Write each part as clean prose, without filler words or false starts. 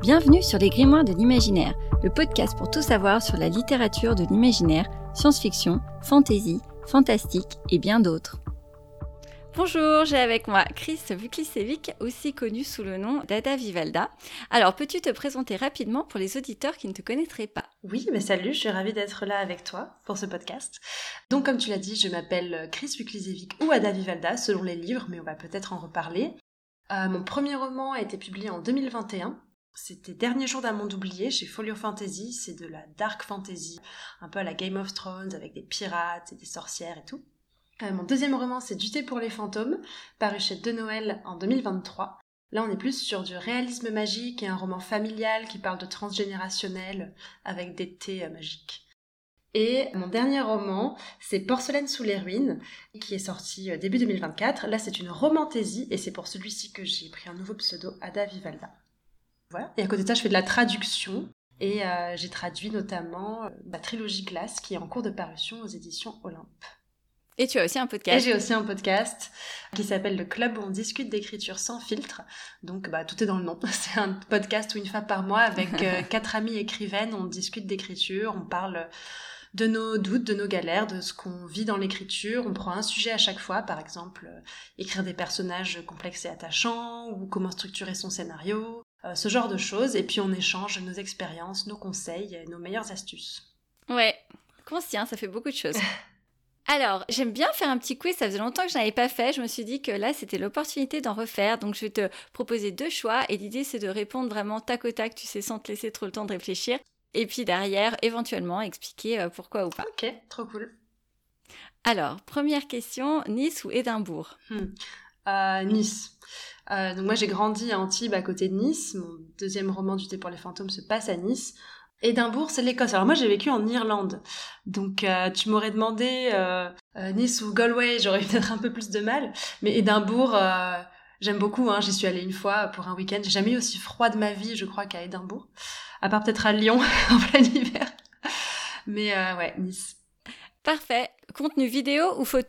Bienvenue sur les Grimoires de l'imaginaire, le podcast pour tout savoir sur la littérature de l'imaginaire, science-fiction, fantasy, fantastique et bien d'autres. Bonjour, j'ai avec moi Chris Vuklicevic, aussi connu sous le nom d'Ada Vivalda. Alors, peux-tu te présenter rapidement pour les auditeurs qui ne te connaîtraient pas ? Oui, salut, je suis ravie d'être là avec toi pour ce podcast. Donc, comme tu l'as dit, je m'appelle Chris Vuklicevic ou Ada Vivalda, selon les livres, mais on va peut-être en reparler. Mon premier roman a été publié en 2021. C'était Dernier jour d'un monde oublié chez Folio Fantasy. C'est de la dark fantasy, un peu à la Game of Thrones, avec des pirates et des sorcières et tout. Mon deuxième roman, c'est Du thé pour les fantômes, paru chez De Noël en 2023. Là, on est plus sur du réalisme magique et un roman familial qui parle de transgénérationnel avec des thés magiques. Et mon dernier roman, c'est Porcelaine sous les ruines, qui est sorti début 2024. Là, c'est une romantaisie et c'est pour celui-ci que j'ai pris un nouveau pseudo, Ada Vivalda. Voilà. Et à côté de ça, je fais de la traduction et j'ai traduit notamment la trilogie Glace qui est en cours de parution aux éditions Olympe. Et tu as aussi un podcast. Et j'ai aussi un podcast qui s'appelle Le Club où on discute d'écriture sans filtre. Donc tout est dans le nom. C'est un podcast où une fois par mois avec 4 amies écrivaines, on discute d'écriture, on parle de nos doutes, de nos galères, de ce qu'on vit dans l'écriture. On prend un sujet à chaque fois, par exemple écrire des personnages complexes et attachants ou comment structurer son scénario, ce genre de choses. Et puis on échange nos expériences, nos conseils et nos meilleures astuces. Ouais, conscient, ça fait beaucoup de choses. Alors, j'aime bien faire un petit quiz, ça faisait longtemps que je n'avais pas fait, je me suis dit que là c'était l'opportunité d'en refaire, donc je vais te proposer 2 choix et l'idée c'est de répondre vraiment tac au tac, tu sais, sans te laisser trop le temps de réfléchir, et puis derrière, éventuellement, expliquer pourquoi ou pas. Ok, trop cool. Alors, première question, Nice ou Édimbourg ? Nice. Donc moi j'ai grandi à Antibes à côté de Nice, mon deuxième roman Du thé pour les fantômes se passe à Nice. Édimbourg, c'est l'Écosse. Alors moi, j'ai vécu en Irlande. Donc, tu m'aurais demandé Nice ou Galway, j'aurais eu peut-être un peu plus de mal. Mais Édimbourg, j'aime beaucoup. J'y suis allée une fois pour un week-end. J'ai jamais eu aussi froid de ma vie, je crois, qu'à Édimbourg. À part peut-être à Lyon, en plein hiver. Mais ouais, Nice. Parfait. Contenu vidéo ou photo ?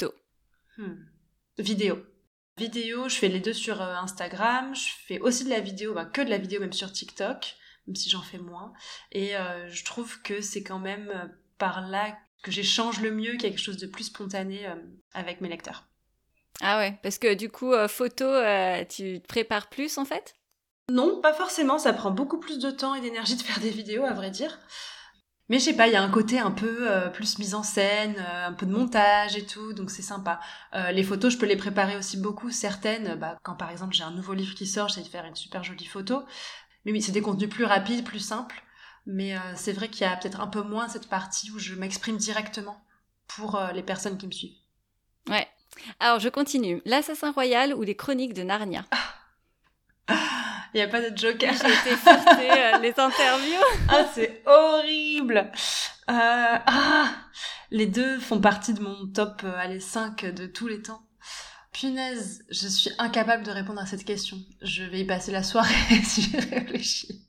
Vidéo. Vidéo, je fais les deux sur Instagram. Je fais aussi de la vidéo, que de la vidéo même sur TikTok, même si j'en fais moins. Et je trouve que c'est quand même par là que j'échange le mieux, quelque chose de plus spontané avec mes lecteurs. Ah ouais, parce que du coup, photo, tu te prépares plus en fait ? Non, pas forcément, ça prend beaucoup plus de temps et d'énergie de faire des vidéos, à vrai dire. Mais je sais pas, il y a un côté un peu plus mise en scène, un peu de montage et tout, donc c'est sympa. Les photos, je peux les préparer aussi beaucoup, certaines. Quand par exemple j'ai un nouveau livre qui sort, j'essaie de faire une super jolie photo. Mais oui, c'est des contenus plus rapides, plus simples. Mais c'est vrai qu'il y a peut-être un peu moins cette partie où je m'exprime directement pour les personnes qui me suivent. Ouais. Alors, je continue. L'Assassin Royal ou les Chroniques de Narnia ? Il n'y a pas de joker. J'ai été forcée les interviews. C'est horrible. Les deux font partie de mon top 5 de tous les temps. Punaise, je suis incapable de répondre à cette question. Je vais y passer la soirée si je réfléchis.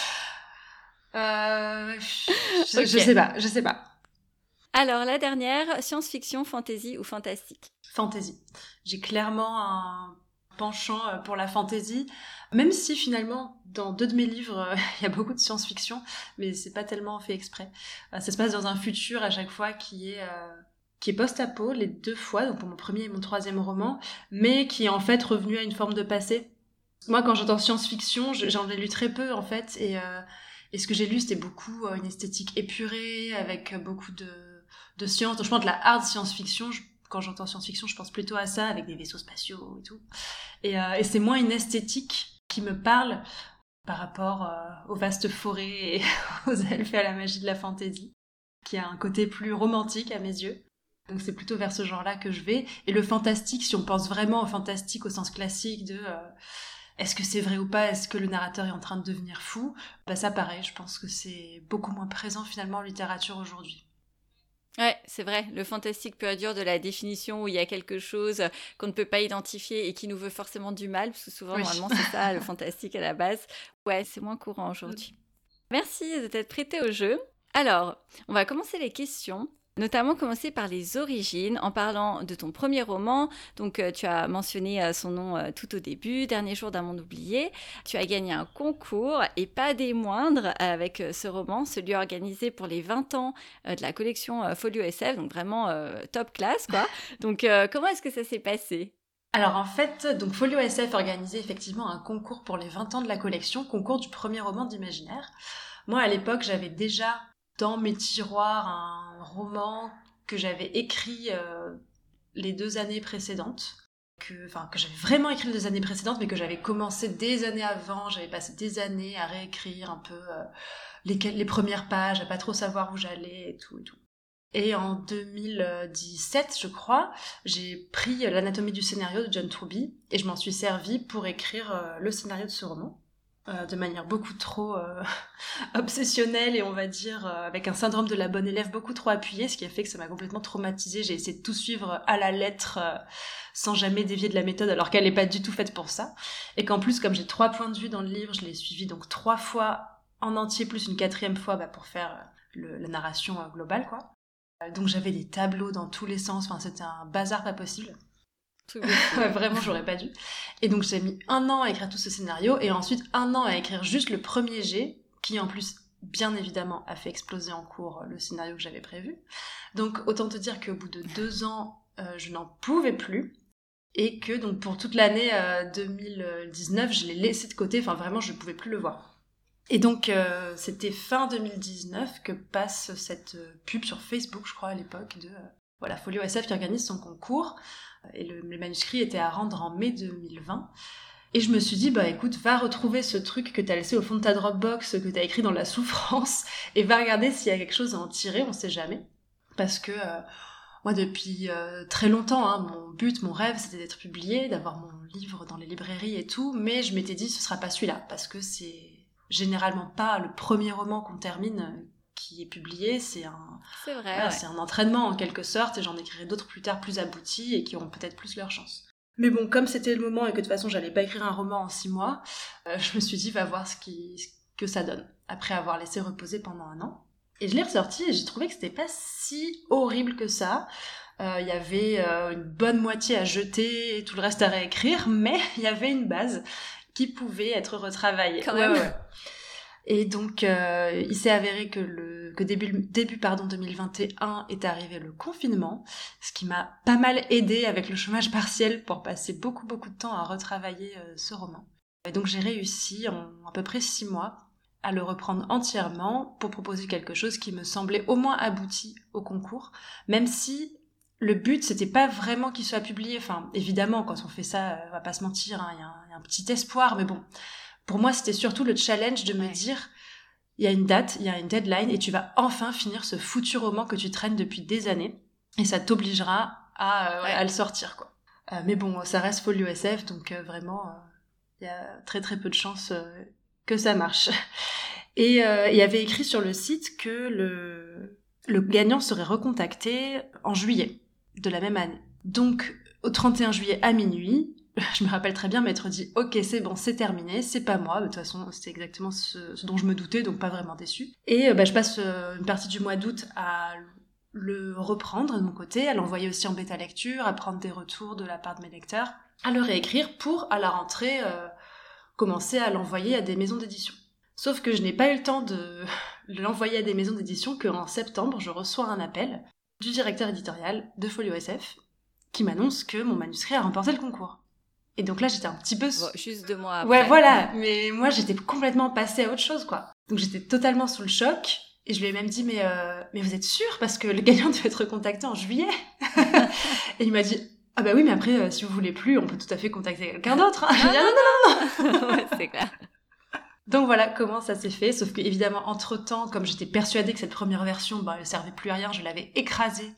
Okay. Je sais pas. Alors, la dernière, science-fiction, fantasy ou fantastique ? Fantasy. J'ai clairement un penchant pour la fantasy, même si finalement, dans 2 de mes livres, il y a beaucoup de science-fiction, mais c'est pas tellement fait exprès. Ça se passe dans un futur à chaque fois qui est post-apo, les 2 fois, donc pour mon premier et mon 3e roman, mais qui est en fait revenu à une forme de passé. Moi, quand j'entends science-fiction, j'en ai lu très peu, en fait, et ce que j'ai lu, c'était beaucoup une esthétique épurée, avec beaucoup de science. Donc, je pense de la hard science-fiction. Quand j'entends science-fiction, je pense plutôt à ça, avec des vaisseaux spatiaux et tout. Et c'est moins une esthétique qui me parle par rapport aux vastes forêts et aux elfes et à la magie de la fantasy, qui a un côté plus romantique à mes yeux. Donc c'est plutôt vers ce genre-là que je vais. Et le fantastique, si on pense vraiment au fantastique au sens classique de est-ce que c'est vrai ou pas, est-ce que le narrateur est en train de devenir fou, ça pareil, je pense que c'est beaucoup moins présent finalement en littérature aujourd'hui. Ouais, c'est vrai, le fantastique pur et dur de la définition où il y a quelque chose qu'on ne peut pas identifier et qui nous veut forcément du mal, parce que souvent, normalement, c'est ça, le fantastique à la base. Ouais, c'est moins courant aujourd'hui. Merci de t'être prêté au jeu. Alors, on va commencer les questions. Notamment commencer par les origines en parlant de ton premier roman. Donc tu as mentionné son nom tout au début, Dernier jour d'un monde oublié. Tu as gagné un concours et pas des moindres avec ce roman, celui organisé pour les 20 ans de la collection Folio SF, donc vraiment top classe quoi. Donc comment est-ce que ça s'est passé ? Alors en fait, donc Folio SF organisait effectivement un concours pour les 20 ans de la collection, concours du premier roman d'imaginaire. Moi à l'époque, j'avais déjà dans mes tiroirs un roman que j'avais écrit les 2 années précédentes, que j'avais vraiment écrit les 2 années précédentes, mais que j'avais commencé des années avant. J'avais passé des années à réécrire un peu les premières pages, à pas trop savoir où j'allais et tout et tout. Et en 2017, je crois, j'ai pris l'anatomie du scénario de John Truby et je m'en suis servi pour écrire le scénario de ce roman de manière beaucoup trop obsessionnelle et on va dire avec un syndrome de la bonne élève beaucoup trop appuyé, ce qui a fait que ça m'a complètement traumatisée. J'ai essayé de tout suivre à la lettre sans jamais dévier de la méthode alors qu'elle n'est pas du tout faite pour ça. Et qu'en plus, comme j'ai 3 points de vue dans le livre, je l'ai suivi donc 3 fois en entier plus une 4e fois pour faire la narration globale quoi. Donc j'avais des tableaux dans tous les sens, enfin c'était un bazar pas possible. Ouais, vraiment j'aurais pas dû. Et donc j'ai mis 1 an à écrire tout ce scénario et ensuite 1 an à écrire juste le premier jet, qui en plus bien évidemment a fait exploser en cours le scénario que j'avais prévu. Donc autant te dire qu'au bout de 2 ans je n'en pouvais plus et que donc pour toute l'année 2019 je l'ai laissé de côté, enfin vraiment je ne pouvais plus le voir. Et donc, c'était fin 2019 que passe cette pub sur Facebook, je crois, à l'époque, de Folio SF qui organise son concours. Et le manuscrit était à rendre en mai 2020. Et je me suis dit, écoute, va retrouver ce truc que t'as laissé au fond de ta Dropbox, que t'as écrit dans la souffrance, et va regarder s'il y a quelque chose à en tirer, on sait jamais. Parce que moi, depuis très longtemps, mon but, mon rêve, c'était d'être publié, d'avoir mon livre dans les librairies et tout, mais je m'étais dit, ce sera pas celui-là, parce que c'est généralement pas le premier roman qu'on termine qui est publié, c'est un entraînement en quelque sorte, et j'en écrirai d'autres plus tard plus aboutis et qui auront peut-être plus leur chance. Mais bon, comme c'était le moment et que de toute façon j'allais pas écrire un roman en 6 mois, je me suis dit va voir ce que ça donne, après avoir laissé reposer pendant 1 an. Et je l'ai ressorti et j'ai trouvé que c'était pas si horrible que ça. Il y avait une bonne moitié à jeter et tout le reste à réécrire, mais il y avait une base qui pouvait être retravaillée. Quand même. Ouais. Et donc, il s'est avéré que début 2021 est arrivé le confinement, ce qui m'a pas mal aidée avec le chômage partiel pour passer beaucoup de temps à retravailler ce roman. Et donc, j'ai réussi en à peu près 6 mois à le reprendre entièrement pour proposer quelque chose qui me semblait au moins abouti au concours, même si le but, c'était pas vraiment qu'il soit publié. Enfin, évidemment, quand on fait ça, on va pas se mentir, il y a un petit espoir, mais bon. Pour moi, c'était surtout le challenge de me dire, il y a une date, il y a une deadline, et tu vas enfin finir ce foutu roman que tu traînes depuis des années, et ça t'obligera à le sortir, quoi. Mais bon, ça reste Folio SF, donc vraiment, il y a très peu de chances que ça marche. Et il y avait écrit sur le site que le gagnant serait recontacté en juillet de la même année. Donc, au 31 juillet à minuit, je me rappelle très bien m'être dit « Ok, c'est bon, c'est terminé, c'est pas moi. » De toute façon, c'était exactement ce dont je me doutais, donc pas vraiment déçue. Et je passe une partie du mois d'août à le reprendre de mon côté, à l'envoyer aussi en bêta lecture, à prendre des retours de la part de mes lecteurs, à le réécrire pour, à la rentrée, commencer à l'envoyer à des maisons d'édition. Sauf que je n'ai pas eu le temps de l'envoyer à des maisons d'édition qu'en septembre, je reçois un appel du directeur éditorial de Folio SF qui m'annonce que mon manuscrit a remporté le concours. Et donc là, j'étais un petit peu... juste 2 mois après. Ouais, voilà. Mais moi, j'étais complètement passée à autre chose, quoi. Donc j'étais totalement sous le choc. Et je lui ai même dit, mais vous êtes sûr? Parce que le gagnant devait être contacté en juillet. Et il m'a dit, ah bah oui, mais après, si vous voulez plus, on peut tout à fait contacter quelqu'un d'autre. J'ai dit, non. Ouais, c'est clair. Donc voilà comment ça s'est fait. Sauf que évidemment, entre-temps, comme j'étais persuadée que cette première version, elle servait plus à rien, je l'avais écrasée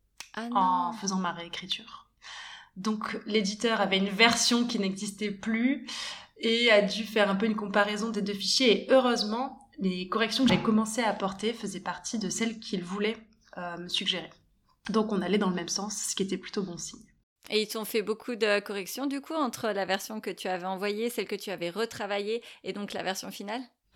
en faisant ma réécriture. Donc l'éditeur avait une version qui n'existait plus et a dû faire un peu une comparaison des 2 fichiers. Et heureusement, les corrections que j'ai commencé à apporter faisaient partie de celles qu'il voulait me suggérer. Donc on allait dans le même sens, ce qui était plutôt bon signe. Et ils t'ont fait beaucoup de corrections du coup entre la version que tu avais envoyée, celle que tu avais retravaillée et donc la version finale ?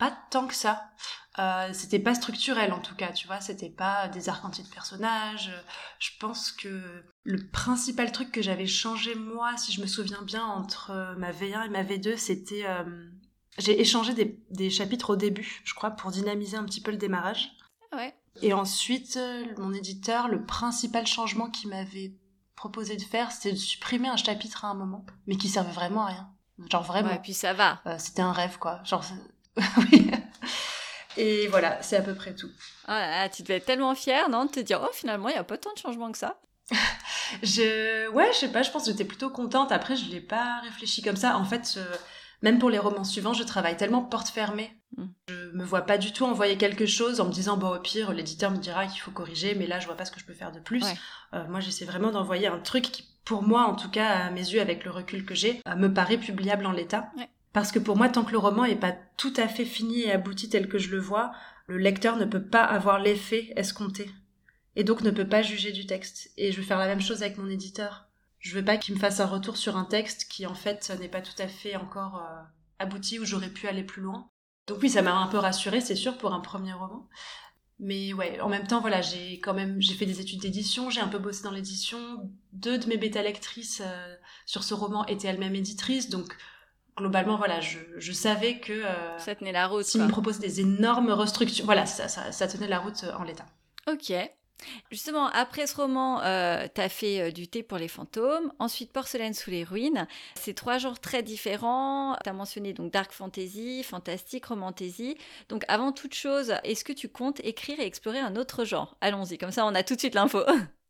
pas tant que ça. C'était pas structurel en tout cas, tu vois, c'était pas des arcs entiers de personnages. Je pense que le principal truc que j'avais changé moi, si je me souviens bien, entre ma V1 et ma V2, c'était... j'ai échangé des chapitres au début, je crois, pour dynamiser un petit peu le démarrage. Ouais. Et ensuite, mon éditeur, le principal changement qu'il m'avait proposé de faire, c'était de supprimer un chapitre à un moment, mais qui servait vraiment à rien. Genre vraiment. Ouais, puis ça va. C'était un rêve, quoi. Genre, oui. Et voilà, c'est à peu près tout. Oh là là, tu devais être tellement fière, non, de te dire, oh, finalement, il n'y a pas tant de changements que ça. Ouais, je sais pas, je pense que j'étais plutôt contente. Après, je l'ai pas réfléchi comme ça. En fait, même pour les romans suivants, je travaille tellement porte fermée. Je me vois pas du tout envoyer quelque chose en me disant, bon, au pire, l'éditeur me dira qu'il faut corriger, mais là, je vois pas ce que je peux faire de plus. Ouais. Moi, j'essaie vraiment d'envoyer un truc qui, pour moi, en tout cas, à mes yeux, avec le recul que j'ai, me paraît publiable en l'état. Ouais. Parce que pour moi, tant que le roman est pas tout à fait fini et abouti tel que je le vois, le lecteur ne peut pas avoir l'effet escompté. Et donc ne peut pas juger du texte. Et je veux faire la même chose avec mon éditeur. Je veux pas qu'il me fasse un retour sur un texte qui, en fait, n'est pas tout à fait encore abouti, où j'aurais pu aller plus loin. Donc oui, ça m'a un peu rassurée, c'est sûr, pour un premier roman. Mais ouais, en même temps, voilà, j'ai fait des études d'édition, j'ai un peu bossé dans l'édition. 2 de mes bêta-lectrices sur ce roman étaient elles-mêmes éditrices, donc globalement, voilà, je savais que ça tenait la route. S'ils me proposaient des énormes restructurations, voilà, ça tenait la route en l'état. Ok. Justement, après ce roman, t'as fait du thé pour les fantômes, ensuite Porcelaine sous les ruines. C'est 3 genres très différents. T'as mentionné donc dark fantasy, fantastique, romantasy. Donc avant toute chose, est-ce que tu comptes écrire et explorer un autre genre ? Allons-y, comme ça on a tout de suite l'info.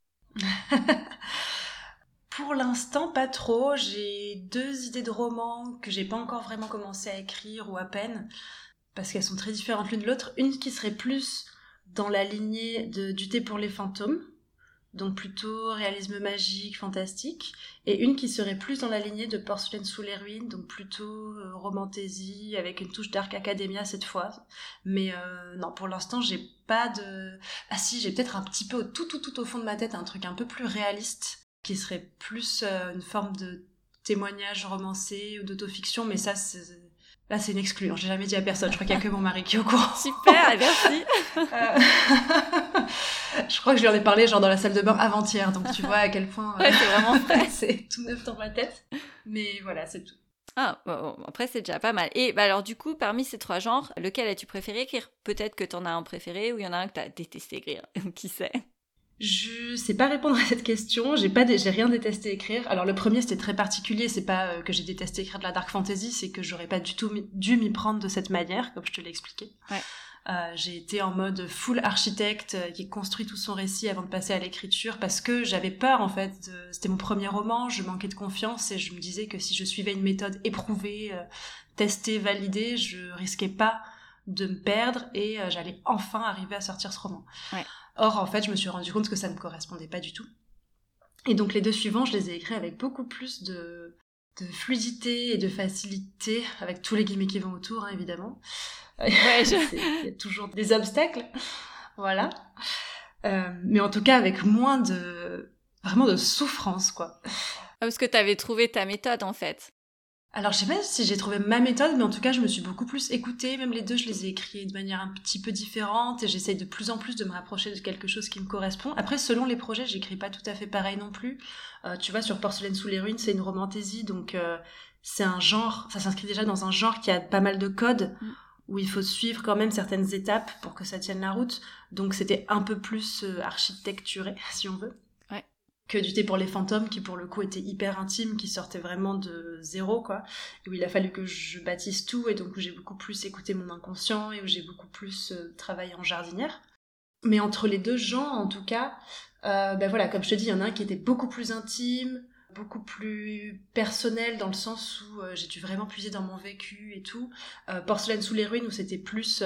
Pour l'instant, pas trop. J'ai 2 idées de romans que j'ai pas encore vraiment commencé à écrire, ou à peine, parce qu'elles sont très différentes l'une de l'autre. Une qui serait plus dans la lignée du thé pour les fantômes, donc plutôt réalisme magique, fantastique, et une qui serait plus dans la lignée de Porcelaine sous les ruines, donc plutôt romantasy, avec une touche dark academia cette fois. Mais non, pour l'instant, j'ai pas de... Ah si, j'ai peut-être un petit peu tout au fond de ma tête un truc un peu plus réaliste, qui serait plus une forme de témoignage romancé ou d'autofiction, mais ça, là, c'est une exclue. J'ai jamais dit à personne. Je crois qu'il y a que mon mari qui est au courant. Super, merci. Je crois que je lui en ai parlé genre dans la salle de bain avant-hier, donc tu vois à quel point ouais, c'est vraiment frais. C'est tout neuf dans ma tête. Mais voilà, c'est tout. Ah, bon, après c'est déjà pas mal. Et bah alors du coup, parmi ces 3 genres, lequel as-tu préféré écrire ? Peut-être que t'en as un préféré ou il y en a un que t'as détesté écrire. Qui sait ? Je sais pas répondre à cette question, j'ai rien détesté écrire. Alors le premier c'était très particulier, c'est pas que j'ai détesté écrire de la dark fantasy, c'est que j'aurais pas du tout dû m'y prendre de cette manière, comme je te l'ai expliqué. Ouais. J'ai été en mode full architecte qui construit tout son récit avant de passer à l'écriture, parce que j'avais peur en fait, c'était mon premier roman, je manquais de confiance et je me disais que si je suivais une méthode éprouvée, testée, validée, je risquais pas de me perdre et j'allais enfin arriver à sortir ce roman. Ouais. Or, en fait, je me suis rendu compte que ça ne me correspondait pas du tout. Et donc, les 2 suivants, je les ai écrits avec beaucoup plus de fluidité et de facilité, avec tous les guillemets qui vont autour, hein, évidemment. Ouais, il y a toujours des obstacles. Voilà. Mais en tout cas, avec moins vraiment de souffrance, quoi. Parce que t'avais trouvé ta méthode, en fait. Alors, je sais pas si j'ai trouvé ma méthode, mais en tout cas, je me suis beaucoup plus écoutée. Même les 2, je les ai écrits de manière un petit peu différente et j'essaye de plus en plus de me rapprocher de quelque chose qui me correspond. Après, selon les projets, j'écris pas tout à fait pareil non plus. Tu vois, sur Porcelaine sous les ruines, c'est une romantasy, donc c'est un genre, ça s'inscrit déjà dans un genre qui a pas mal de codes, où il faut suivre quand même certaines étapes pour que ça tienne la route. Donc, c'était un peu plus architecturé, si on veut. Que du thé pour les fantômes, qui pour le coup était hyper intime, qui sortait vraiment de zéro, quoi, et où il a fallu que je bâtisse tout, et donc où j'ai beaucoup plus écouté mon inconscient, et où j'ai beaucoup plus travaillé en jardinière. Mais entre les 2 genres, en tout cas, ben voilà, comme je te dis, il y en a un qui était beaucoup plus intime, beaucoup plus personnel, dans le sens où j'ai dû vraiment puiser dans mon vécu et tout. Porcelaine sous les ruines, où c'était plus...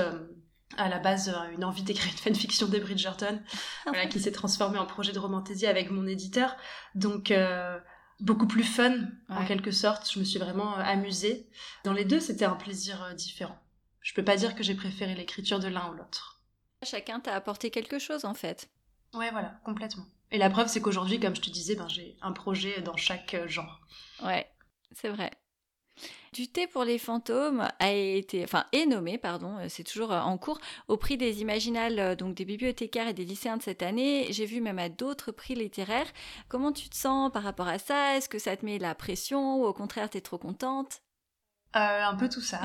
à la base une envie d'écrire une fanfiction des Bridgerton, voilà, qui s'est transformée en projet de romantasy avec mon éditeur, donc beaucoup plus fun en quelque sorte. Je me suis vraiment amusée. Dans les 2, c'était un plaisir différent. Je peux pas dire que j'ai préféré l'écriture de l'un ou l'autre. Chacun t'a apporté quelque chose en fait. Ouais, voilà, complètement. Et la preuve, c'est qu'aujourd'hui, comme je te disais, j'ai un projet dans chaque genre. Ouais, c'est vrai. Du thé pour les fantômes est nommé, c'est toujours en cours, au prix des Imaginales, donc des bibliothécaires et des lycéens de cette année. J'ai vu même à d'autres prix littéraires. Comment tu te sens par rapport à ça ? Est-ce que ça te met la pression ou au contraire t'es trop contente ? Un peu tout ça.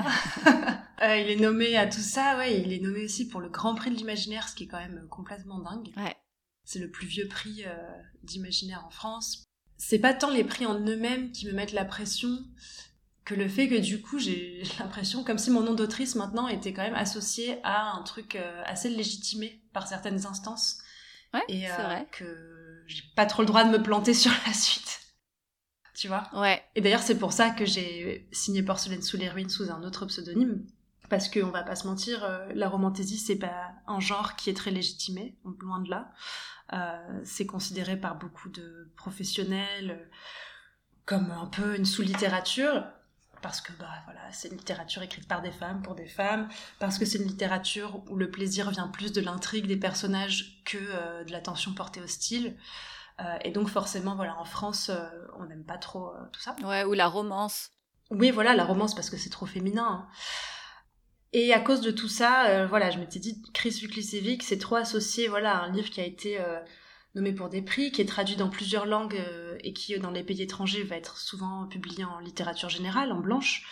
Il est nommé à tout ça, ouais. Il est nommé aussi pour le Grand Prix de l'Imaginaire, ce qui est quand même complètement dingue. Ouais. C'est le plus vieux prix d'imaginaire en France. C'est pas tant les prix en eux-mêmes qui me mettent la pression que le fait que du coup j'ai l'impression comme si mon nom d'autrice maintenant était quand même associé à un truc assez légitimé par certaines instances. Ouais, et c'est vrai. que j'ai pas trop le droit de me planter sur la suite. Tu vois ? Ouais. Et d'ailleurs, c'est pour ça que j'ai signé Porcelaine sous les ruines sous un autre pseudonyme. Parce qu'on va pas se mentir, la romantaisie, c'est pas un genre qui est très légitimé, loin de là. C'est considéré par beaucoup de professionnels comme un peu une sous-littérature. Parce que c'est une littérature écrite par des femmes, pour des femmes. Parce que c'est une littérature où le plaisir vient plus de l'intrigue des personnages que de l'attention portée au style. Et donc forcément, en France, on n'aime pas trop tout ça. Ouais, ou la romance. Oui, la romance, parce que c'est trop féminin. Hein. Et à cause de tout ça, je m'étais dit, Chris Wiklisevich, c'est trop associé à un livre qui a été nommé pour des prix, qui est traduit dans plusieurs langues et qui, dans les pays étrangers, va être souvent publié en littérature générale, en blanche.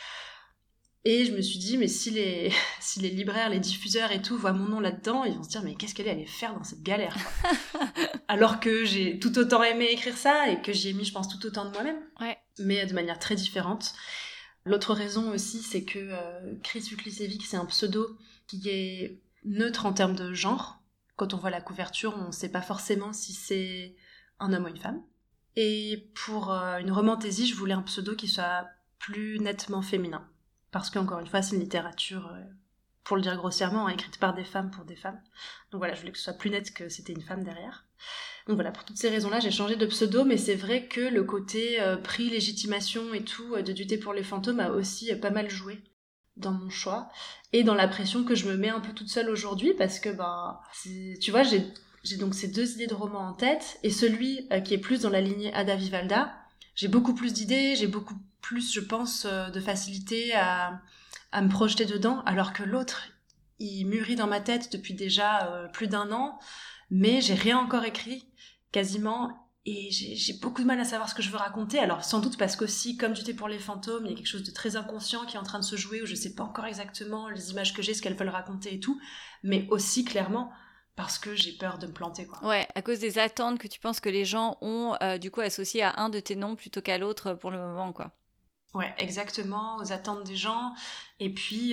Et je me suis dit, mais si les libraires, les diffuseurs et tout voient mon nom là-dedans, ils vont se dire, mais qu'est-ce qu'elle est allée faire dans cette galère, quoi. Alors que j'ai tout autant aimé écrire ça et que j'y ai mis, je pense, tout autant de moi-même. Ouais. Mais de manière très différente. L'autre raison aussi, c'est que Chris Wiklisevich, c'est un pseudo qui est neutre en termes de genre. Quand on voit la couverture, on ne sait pas forcément si c'est un homme ou une femme. Et pour une romantaisie, je voulais un pseudo qui soit plus nettement féminin. Parce qu'encore une fois, c'est une littérature, pour le dire grossièrement, écrite par des femmes pour des femmes. Donc je voulais que ce soit plus net que c'était une femme derrière. Donc pour toutes ces raisons-là, j'ai changé de pseudo, mais c'est vrai que le côté prix, légitimation et tout, de Du thé pour les fantômes a aussi pas mal joué dans mon choix. Et dans la pression que je me mets un peu toute seule aujourd'hui, parce que, tu vois, j'ai donc ces deux idées de roman en tête, et celui qui est plus dans la lignée Ada Vivalda, j'ai beaucoup plus d'idées, j'ai beaucoup plus, je pense, de facilité à me projeter dedans, alors que l'autre, il mûrit dans ma tête depuis déjà plus d'1 an, mais j'ai rien encore écrit, quasiment, et j'ai beaucoup de mal à savoir ce que je veux raconter. Alors sans doute parce qu'aussi, comme Du thé pour les fantômes, il y a quelque chose de très inconscient qui est en train de se jouer, où je sais pas encore exactement les images que j'ai, ce qu'elles veulent raconter et tout, mais aussi clairement parce que j'ai peur de me planter, quoi. Ouais, à cause des attentes que tu penses que les gens ont du coup associées à un de tes noms plutôt qu'à l'autre pour le moment, quoi. Ouais, exactement, aux attentes des gens, et puis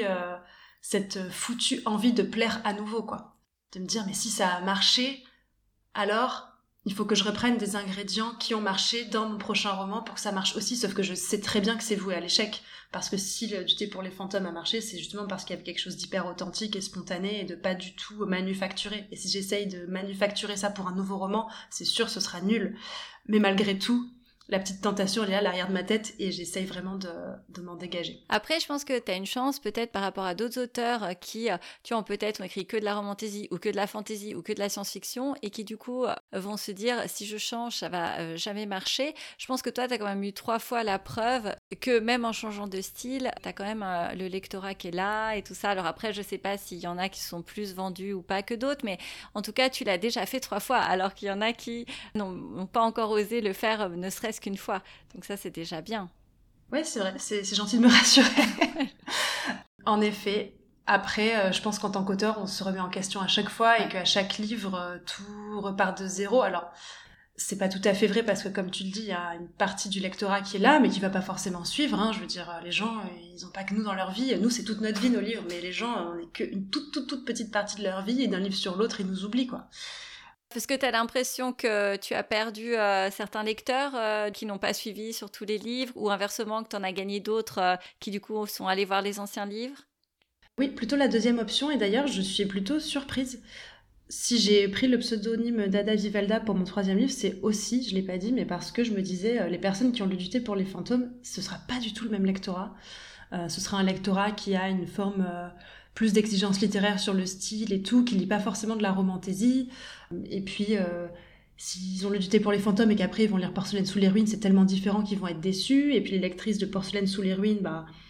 cette foutue envie de plaire à nouveau, quoi. De me dire, mais si ça a marché, alors il faut que je reprenne des ingrédients qui ont marché dans mon prochain roman pour que ça marche aussi, sauf que je sais très bien que c'est voué à l'échec, parce que si Du thé pour les fantômes a marché, c'est justement parce qu'il y avait quelque chose d'hyper authentique et spontané et de pas du tout manufacturé. Et si j'essaye de manufacturer ça pour un nouveau roman, c'est sûr ce sera nul. Mais malgré tout, la petite tentation, elle est à l'arrière de ma tête et j'essaye vraiment de m'en dégager. Après, je pense que tu as une chance peut-être par rapport à d'autres auteurs qui, tu vois, peut-être ont écrit que de la romantaisie ou que de la fantaisie ou que de la science-fiction et qui du coup vont se dire si je change, ça va jamais marcher. Je pense que toi, tu as quand même eu 3 fois la preuve que même en changeant de style, tu as quand même le lectorat qui est là et tout ça. Alors après, je sais pas s'il y en a qui sont plus vendus ou pas que d'autres, mais en tout cas, tu l'as déjà fait 3 fois alors qu'il y en a qui n'ont pas encore osé le faire ne serait-ce qu'une fois. Donc ça, c'est déjà bien. Ouais, c'est vrai, c'est gentil de me rassurer. En effet, après, je pense qu'en tant qu'auteur, on se remet en question à chaque fois et qu'à chaque livre, tout repart de zéro. Alors, c'est pas tout à fait vrai parce que, comme tu le dis, il y a une partie du lectorat qui est là, mais qui va pas forcément suivre. Hein. Je veux dire, les gens, ils ont pas que nous dans leur vie. Nous, c'est toute notre vie, nos livres, mais les gens, on est qu'une toute petite partie de leur vie et d'un livre sur l'autre, ils nous oublient, quoi. Parce que tu as l'impression que tu as perdu certains lecteurs qui n'ont pas suivi sur tous les livres, ou inversement que tu en as gagné d'autres qui du coup sont allés voir les anciens livres? Oui, plutôt la deuxième option, et d'ailleurs je suis plutôt surprise. Si j'ai pris le pseudonyme d'Ada Vivalda pour mon 3e livre, c'est aussi, je l'ai pas dit, mais parce que je me disais, les personnes qui ont lu Du thé pour les fantômes, ce sera pas du tout le même lectorat. Ce sera un lectorat qui a une forme plus d'exigence littéraire sur le style et tout, qui lit pas forcément de la romantaisie, et puis s'ils ont lu du thé pour les fantômes et qu'après ils vont lire Porcelaine sous les ruines, c'est tellement différent qu'ils vont être déçus. Et puis les lectrices de Porcelaine sous les ruines,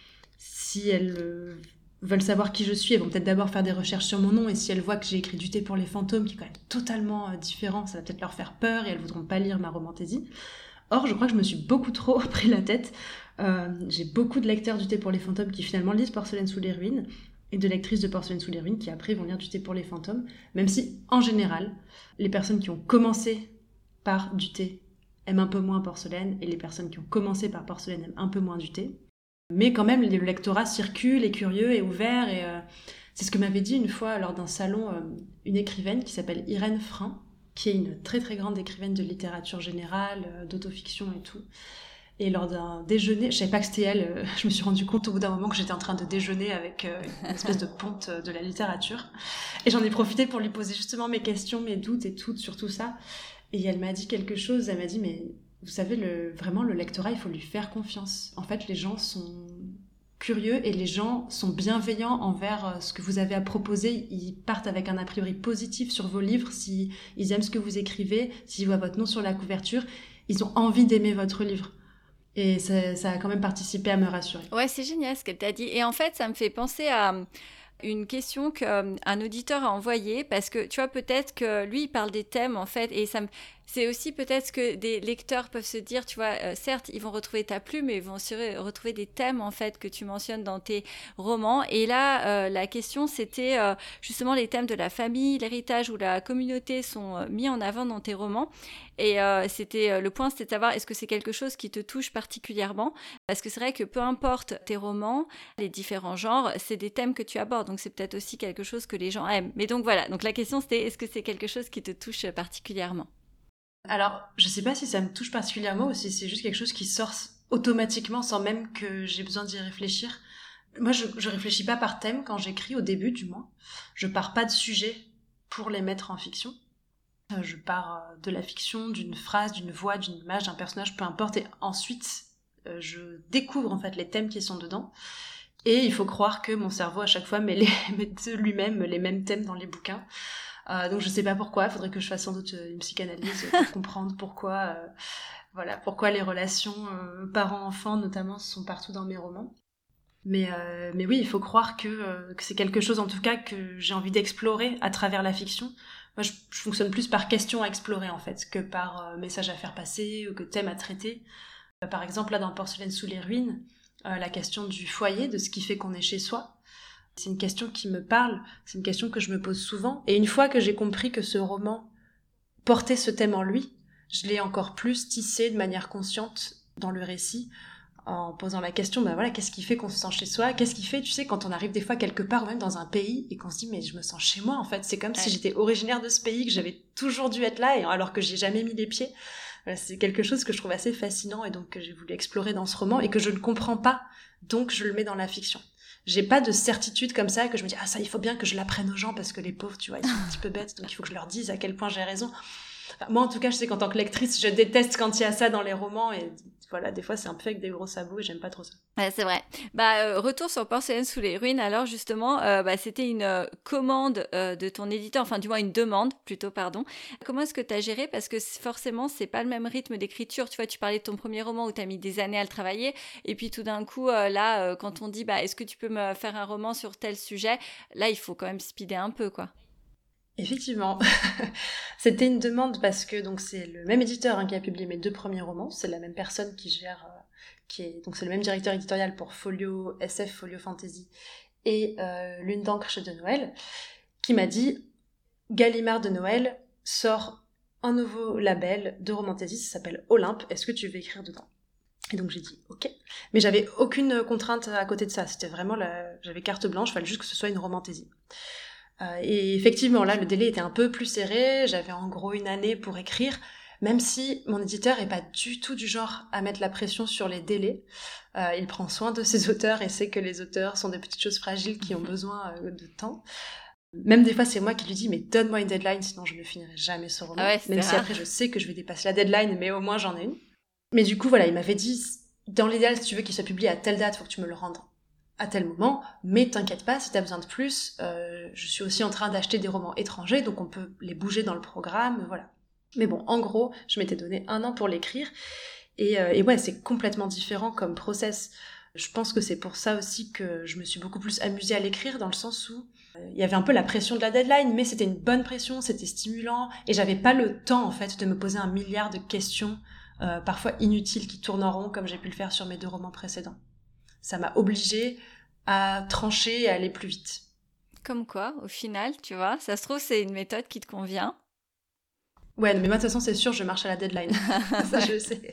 si elles veulent savoir qui je suis, elles vont peut-être d'abord faire des recherches sur mon nom, et si elles voient que j'ai écrit du thé pour les fantômes, qui est quand même totalement différent, ça va peut-être leur faire peur et elles voudront pas lire ma romantaisie. Or, je crois que je me suis beaucoup trop pris la tête. J'ai beaucoup de lecteurs du thé pour les fantômes qui finalement lisent Porcelaine sous les ruines, et de lectrices de Porcelaine sous les ruines qui après vont lire du thé pour les fantômes, même si, en général, les personnes qui ont commencé par du thé aiment un peu moins Porcelaine, et les personnes qui ont commencé par Porcelaine aiment un peu moins du thé. Mais quand même, le lectorat circule, est curieux, est ouvert, et c'est ce que m'avait dit une fois lors d'un salon une écrivaine qui s'appelle Irène Frein, qui est une très très grande écrivaine de littérature générale, d'autofiction et tout. Et lors d'un déjeuner, je savais pas que c'était elle, je me suis rendu compte au bout d'un moment que j'étais en train de déjeuner avec une espèce de ponte de la littérature. Et j'en ai profité pour lui poser justement mes questions, mes doutes et tout sur tout ça. Et elle m'a dit quelque chose, elle m'a dit, mais vous savez, vraiment le lectorat, il faut lui faire confiance. En fait, les gens sont curieux et les gens sont bienveillants envers ce que vous avez à proposer. Ils partent avec un a priori positif sur vos livres, s'ils aiment ce que vous écrivez, s'ils voient votre nom sur la couverture, ils ont envie d'aimer votre livre. Et ça a quand même participé à me rassurer. Ouais, c'est génial ce qu'elle t'a dit. Et en fait, ça me fait penser à une question qu'un auditeur a envoyée, parce que tu vois, peut-être que lui, il parle des thèmes, en fait, et c'est aussi peut-être ce que des lecteurs peuvent se dire, tu vois, certes, ils vont retrouver ta plume, mais ils vont aussi retrouver des thèmes, en fait, que tu mentionnes dans tes romans. Et là, la question, c'était justement les thèmes de la famille, l'héritage ou la communauté sont mis en avant dans tes romans. Et le point, c'était de savoir, est-ce que c'est quelque chose qui te touche particulièrement ? Parce que c'est vrai que peu importe tes romans, les différents genres, c'est des thèmes que tu abordes. Donc, c'est peut-être aussi quelque chose que les gens aiment. Mais donc, voilà. Donc, la question, c'était, est-ce que c'est quelque chose qui te touche particulièrement ? Alors, je sais pas si ça me touche particulièrement ou si c'est juste quelque chose qui sort automatiquement sans même que j'ai besoin d'y réfléchir. Moi, je réfléchis pas par thème quand j'écris, au début du moins. Je pars pas de sujet pour les mettre en fiction. Je pars de la fiction, d'une phrase, d'une voix, d'une image, d'un personnage, peu importe. Et ensuite, je découvre en fait les thèmes qui sont dedans. Et il faut croire que mon cerveau, à chaque fois, met de lui-même les mêmes thèmes dans les bouquins. Donc je sais pas pourquoi, il faudrait que je fasse sans doute une psychanalyse pour comprendre pourquoi les relations parents-enfants notamment sont partout dans mes romans. Mais oui, il faut croire que c'est quelque chose en tout cas que j'ai envie d'explorer à travers la fiction. Moi je fonctionne plus par question à explorer en fait, que par message à faire passer ou que thème à traiter. Par exemple là dans Porcelaine sous les ruines, la question du foyer, de ce qui fait qu'on est chez soi. C'est une question qui me parle, c'est une question que je me pose souvent. Et une fois que j'ai compris que ce roman portait ce thème en lui, je l'ai encore plus tissé de manière consciente dans le récit, en posant la question, qu'est-ce qui fait qu'on se sent chez soi ? Qu'est-ce qui fait, tu sais, quand on arrive des fois quelque part, même dans un pays, et qu'on se dit, mais je me sens chez moi, en fait. C'est comme si j'étais originaire de ce pays, que j'avais toujours dû être là, alors que j'ai jamais mis les pieds. Voilà, c'est quelque chose que je trouve assez fascinant, et donc que j'ai voulu explorer dans ce roman, et que je ne comprends pas, donc je le mets dans la fiction. J'ai pas de certitude comme ça, que je me dis, ça, il faut bien que je l'apprenne aux gens, parce que les pauvres, tu vois, ils sont un petit peu bêtes, donc il faut que je leur dise à quel point j'ai raison. Enfin, moi, en tout cas, je sais qu'en tant que lectrice, je déteste quand il y a ça dans les romans, et voilà, des fois, c'est un peu avec des gros sabots, et j'aime pas trop ça. Ouais, c'est vrai. Retour sur Porcelaine sous les ruines, alors justement, c'était une commande de ton éditeur, enfin du moins une demande plutôt, pardon. Comment est-ce que tu as géré ? Parce que forcément, c'est pas le même rythme d'écriture. Tu vois, tu parlais de ton premier roman où tu as mis des années à le travailler, et puis tout d'un coup, quand on dit, est-ce que tu peux me faire un roman sur tel sujet ? Là, il faut quand même speeder un peu, quoi. Effectivement, c'était une demande parce que donc c'est le même éditeur qui a publié mes 2 premiers romans, c'est la même personne qui gère, donc c'est le même directeur éditorial pour Folio SF, Folio Fantasy et Lune d'encre chez De Noël, qui m'a dit Gallimard de Noël sort un nouveau label de romantasy, ça s'appelle Olympe, est-ce que tu veux écrire dedans ? Et donc j'ai dit ok, mais j'avais aucune contrainte à côté de ça, c'était vraiment j'avais carte blanche, il fallait juste que ce soit une romantasy. Et effectivement, là, le délai était un peu plus serré, j'avais en gros 1 année pour écrire, même si mon éditeur est pas du tout du genre à mettre la pression sur les délais. Il prend soin de ses auteurs et sait que les auteurs sont des petites choses fragiles qui ont besoin de temps. Même des fois, c'est moi qui lui dis, mais donne-moi une deadline, sinon je ne finirai jamais ce roman. Même si après, je sais que je vais dépasser la deadline, mais au moins j'en ai une. Mais du coup, voilà, il m'avait dit, dans l'idéal, si tu veux qu'il soit publié à telle date, faut que tu me le rendes à tel moment, mais t'inquiète pas, si t'as besoin de plus, je suis aussi en train d'acheter des romans étrangers, donc on peut les bouger dans le programme, voilà. Mais bon, en gros, je m'étais donné 1 an pour l'écrire. Et ouais, c'est complètement différent comme process. Je pense que c'est pour ça aussi que je me suis beaucoup plus amusée à l'écrire, dans le sens où il y avait un peu la pression de la deadline, mais c'était une bonne pression, c'était stimulant, et j'avais pas le temps, en fait, de me poser 1 milliard de questions, parfois inutiles, qui tournent en rond, comme j'ai pu le faire sur mes 2 romans précédents. Ça m'a obligée à trancher et à aller plus vite. Comme quoi, au final, tu vois, ça se trouve, c'est une méthode qui te convient. Ouais, mais moi, de toute façon, c'est sûr, je marche à la deadline. Ça, je le sais.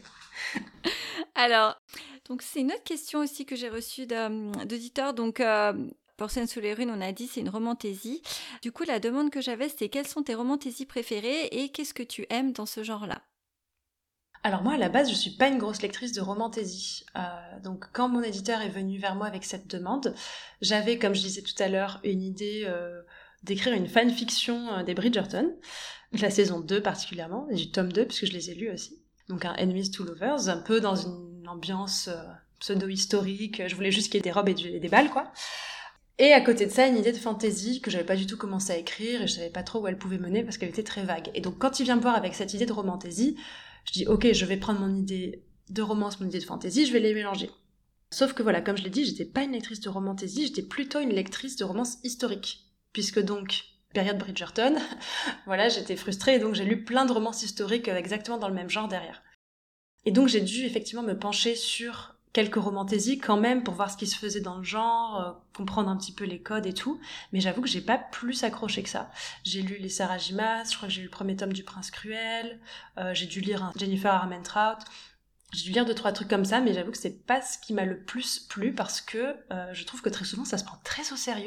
Alors, donc c'est une autre question aussi que j'ai reçue d'auditeurs. Donc, Porcelaine sous les ruines, on a dit, c'est une romantaisie. Du coup, la demande que j'avais, c'était quelles sont tes romantaisies préférées et qu'est-ce que tu aimes dans ce genre-là? Alors moi, à la base, je suis pas une grosse lectrice de romantaisie. Donc quand mon éditeur est venu vers moi avec cette demande, j'avais, comme je disais tout à l'heure, une idée d'écrire une fanfiction des Bridgerton, de la saison 2 particulièrement, et du tome 2, puisque je les ai lus aussi. Donc un Enemies to Lovers, un peu dans une ambiance pseudo-historique. Je voulais juste qu'il y ait des robes et des balles, quoi. Et à côté de ça, une idée de fantasy que j'avais pas du tout commencé à écrire, et je savais pas trop où elle pouvait mener parce qu'elle était très vague. Et donc quand il vient me voir avec cette idée de romantaisie, je dis ok, je vais prendre mon idée de romance, mon idée de fantasy, je vais les mélanger. Sauf que voilà, comme je l'ai dit, j'étais pas une lectrice de romantaisie, j'étais plutôt une lectrice de romance historique. Puisque donc, période Bridgerton, voilà, j'étais frustrée et donc j'ai lu plein de romances historiques exactement dans le même genre derrière. Et donc j'ai dû effectivement me pencher sur quelques romantaisies quand même pour voir ce qui se faisait dans le genre, comprendre un petit peu les codes et tout. Mais j'avoue que j'ai pas plus accroché que ça. J'ai lu les Sarah J. Maas, je crois que j'ai lu le premier tome du Prince Cruel, j'ai dû lire un Jennifer Armentrout, j'ai dû lire 2-3 trucs comme ça, mais j'avoue que c'est pas ce qui m'a le plus plu parce que je trouve que très souvent ça se prend très au sérieux.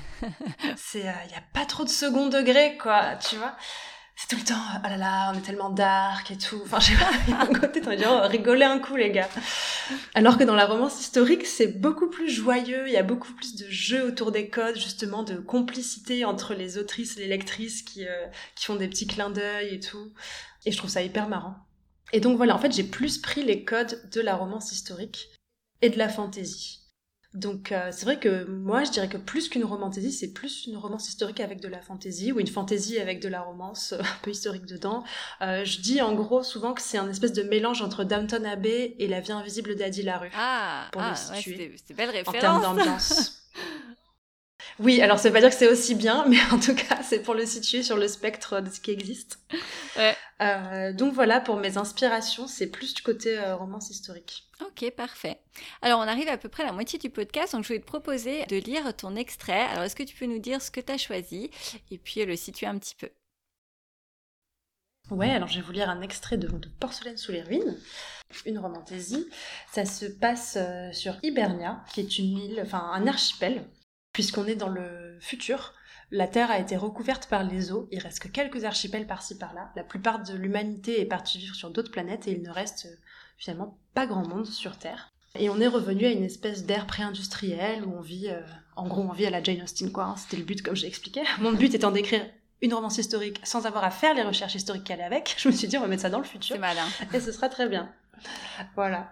Y a pas trop de second degré, quoi, tu vois. C'est tout le temps, oh là là, on est tellement dark et tout. Enfin, je sais pas, il y a un côté, t'as envie de dire, oh, rigolez un coup, les gars. Alors que dans la romance historique, c'est beaucoup plus joyeux, il y a beaucoup plus de jeux autour des codes, justement, de complicité entre les autrices et les lectrices qui font des petits clins d'œil et tout. Et je trouve ça hyper marrant. Et donc voilà, en fait, j'ai plus pris les codes de la romance historique et de la fantasy. Donc c'est vrai que moi je dirais que plus qu'une romantaisie, c'est plus une romance historique avec de la fantaisie ou une fantaisie avec de la romance un peu historique dedans. Je dis en gros souvent que c'est un espèce de mélange entre Downton Abbey et La vie invisible d'Addie LaRue. Pour le situer. Ouais, c'était belle référence. En termes d'ambiance. Oui, alors ça veut pas dire que c'est aussi bien, mais en tout cas c'est pour le situer sur le spectre de ce qui existe. Ouais. Donc voilà, pour mes inspirations, c'est plus du côté romance historique. Ok, parfait. Alors, on arrive à peu près à la moitié du podcast, donc je vais te proposer de lire ton extrait. Alors, est-ce que tu peux nous dire ce que tu as choisi et puis le situer un petit peu? Ouais, alors je vais vous lire un extrait de Porcelaine sous les ruines, une romantaisie. Ça se passe sur Hibernia, qui est une île, enfin un archipel, puisqu'on est dans le futur. La Terre a été recouverte par les eaux, il reste que quelques archipels par-ci par-là. La plupart de l'humanité est partie vivre sur d'autres planètes et il ne reste finalement pas grand monde sur Terre. Et on est revenu à une espèce d'ère pré-industrielle où on vit, en gros on vit à la Jane Austen quoi, hein. C'était le but comme j'ai expliqué. Mon but étant d'écrire une romance historique sans avoir à faire les recherches historiques qui allaient avec. Je me suis dit on va mettre ça dans le futur. C'est malin. Et ce sera très bien. Voilà.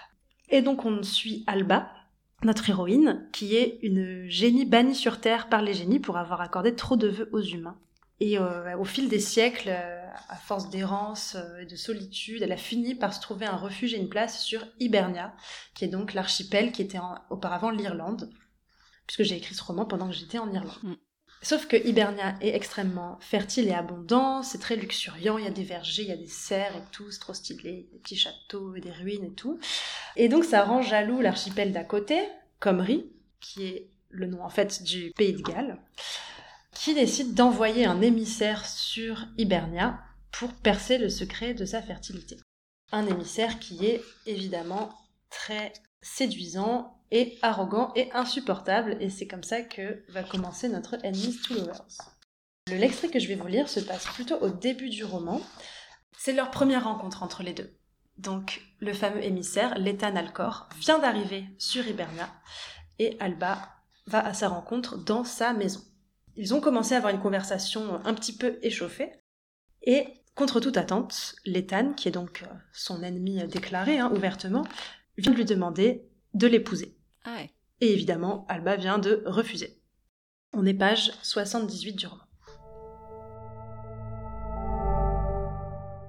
Et donc on suit Alba, notre héroïne, qui est une génie bannie sur Terre par les génies pour avoir accordé trop de vœux aux humains. Et au fil des siècles, à force d'errance et de solitude, elle a fini par se trouver un refuge et une place sur Hibernia, qui est donc l'archipel qui était auparavant l'Irlande, puisque j'ai écrit ce roman pendant que j'étais en Irlande. Sauf que Hibernia est extrêmement fertile et abondant, c'est très luxuriant, il y a des vergers, il y a des serres et tout, c'est trop stylé, des petits châteaux, des ruines et tout. Et donc ça rend jaloux l'archipel d'à côté, Comrie, qui est le nom en fait du pays de Galles, qui décide d'envoyer un émissaire sur Hibernia pour percer le secret de sa fertilité. Un émissaire qui est évidemment très séduisant et arrogant et insupportable, et c'est comme ça que va commencer notre Enemies to Lovers. L'extrait que je vais vous lire se passe plutôt au début du roman. C'est leur première rencontre entre les deux. Donc le fameux émissaire, Lethan Alcor, vient d'arriver sur Hibernia, et Alba va à sa rencontre dans sa maison. Ils ont commencé à avoir une conversation un petit peu échauffée, et contre toute attente, Lethan, qui est donc son ennemi déclaré ouvertement, vient de lui demander de l'épouser. Ah ouais. Et évidemment, Alba vient de refuser. On est page 78 du roman.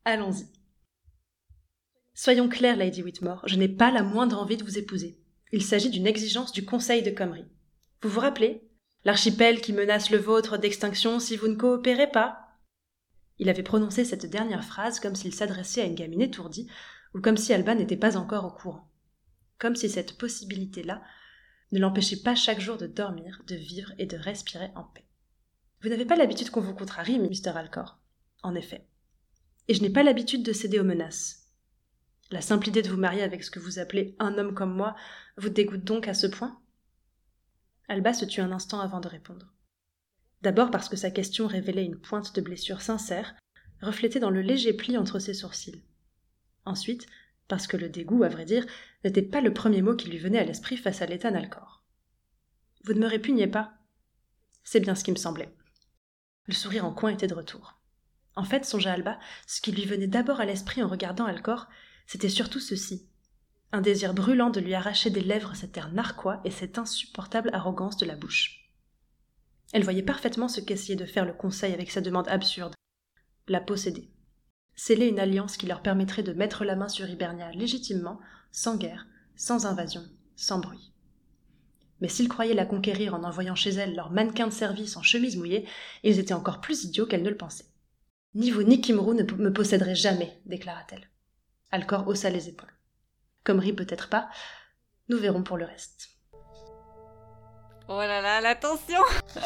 Allons-y. Soyons clairs, Lady Whitmore, je n'ai pas la moindre envie de vous épouser. Il s'agit d'une exigence du Conseil de Comrie. Vous vous rappelez ? L'archipel qui menace le vôtre d'extinction si vous ne coopérez pas ? Il avait prononcé cette dernière phrase comme s'il s'adressait à une gamine étourdie, ou comme si Alba n'était pas encore au courant. Comme si cette possibilité-là ne l'empêchait pas chaque jour de dormir, de vivre et de respirer en paix. Vous n'avez pas l'habitude qu'on vous contrarie, Mr. Alcor. En effet. Et je n'ai pas l'habitude de céder aux menaces. La simple idée de vous marier avec ce que vous appelez un homme comme moi vous dégoûte donc à ce point ? Alba se tut un instant avant de répondre. D'abord parce que sa question révélait une pointe de blessure sincère, reflétée dans le léger pli entre ses sourcils. Ensuite, parce que le dégoût, à vrai dire, n'était pas le premier mot qui lui venait à l'esprit face à l'Ethan Alcor. « Vous ne me répugnez pas ?» C'est bien ce qui me semblait. Le sourire en coin était de retour. En fait, songea Alba, ce qui lui venait d'abord à l'esprit en regardant Alcor, c'était surtout ceci. Un désir brûlant de lui arracher des lèvres cet air narquois et cette insupportable arrogance de la bouche. Elle voyait parfaitement ce qu'essayait de faire le Conseil avec sa demande absurde. La posséder. Sceller une alliance qui leur permettrait de mettre la main sur Hibernia légitimement, sans guerre, sans invasion, sans bruit. Mais s'ils croyaient la conquérir en envoyant chez elle leur mannequin de service en chemise mouillée, ils étaient encore plus idiots qu'elle ne le pensait. « Ni vous ni Kimrou ne me posséderez jamais, déclara-t-elle. Alcor haussa les épaules. Comrie peut-être pas, nous verrons pour le reste. Oh là là, la tension.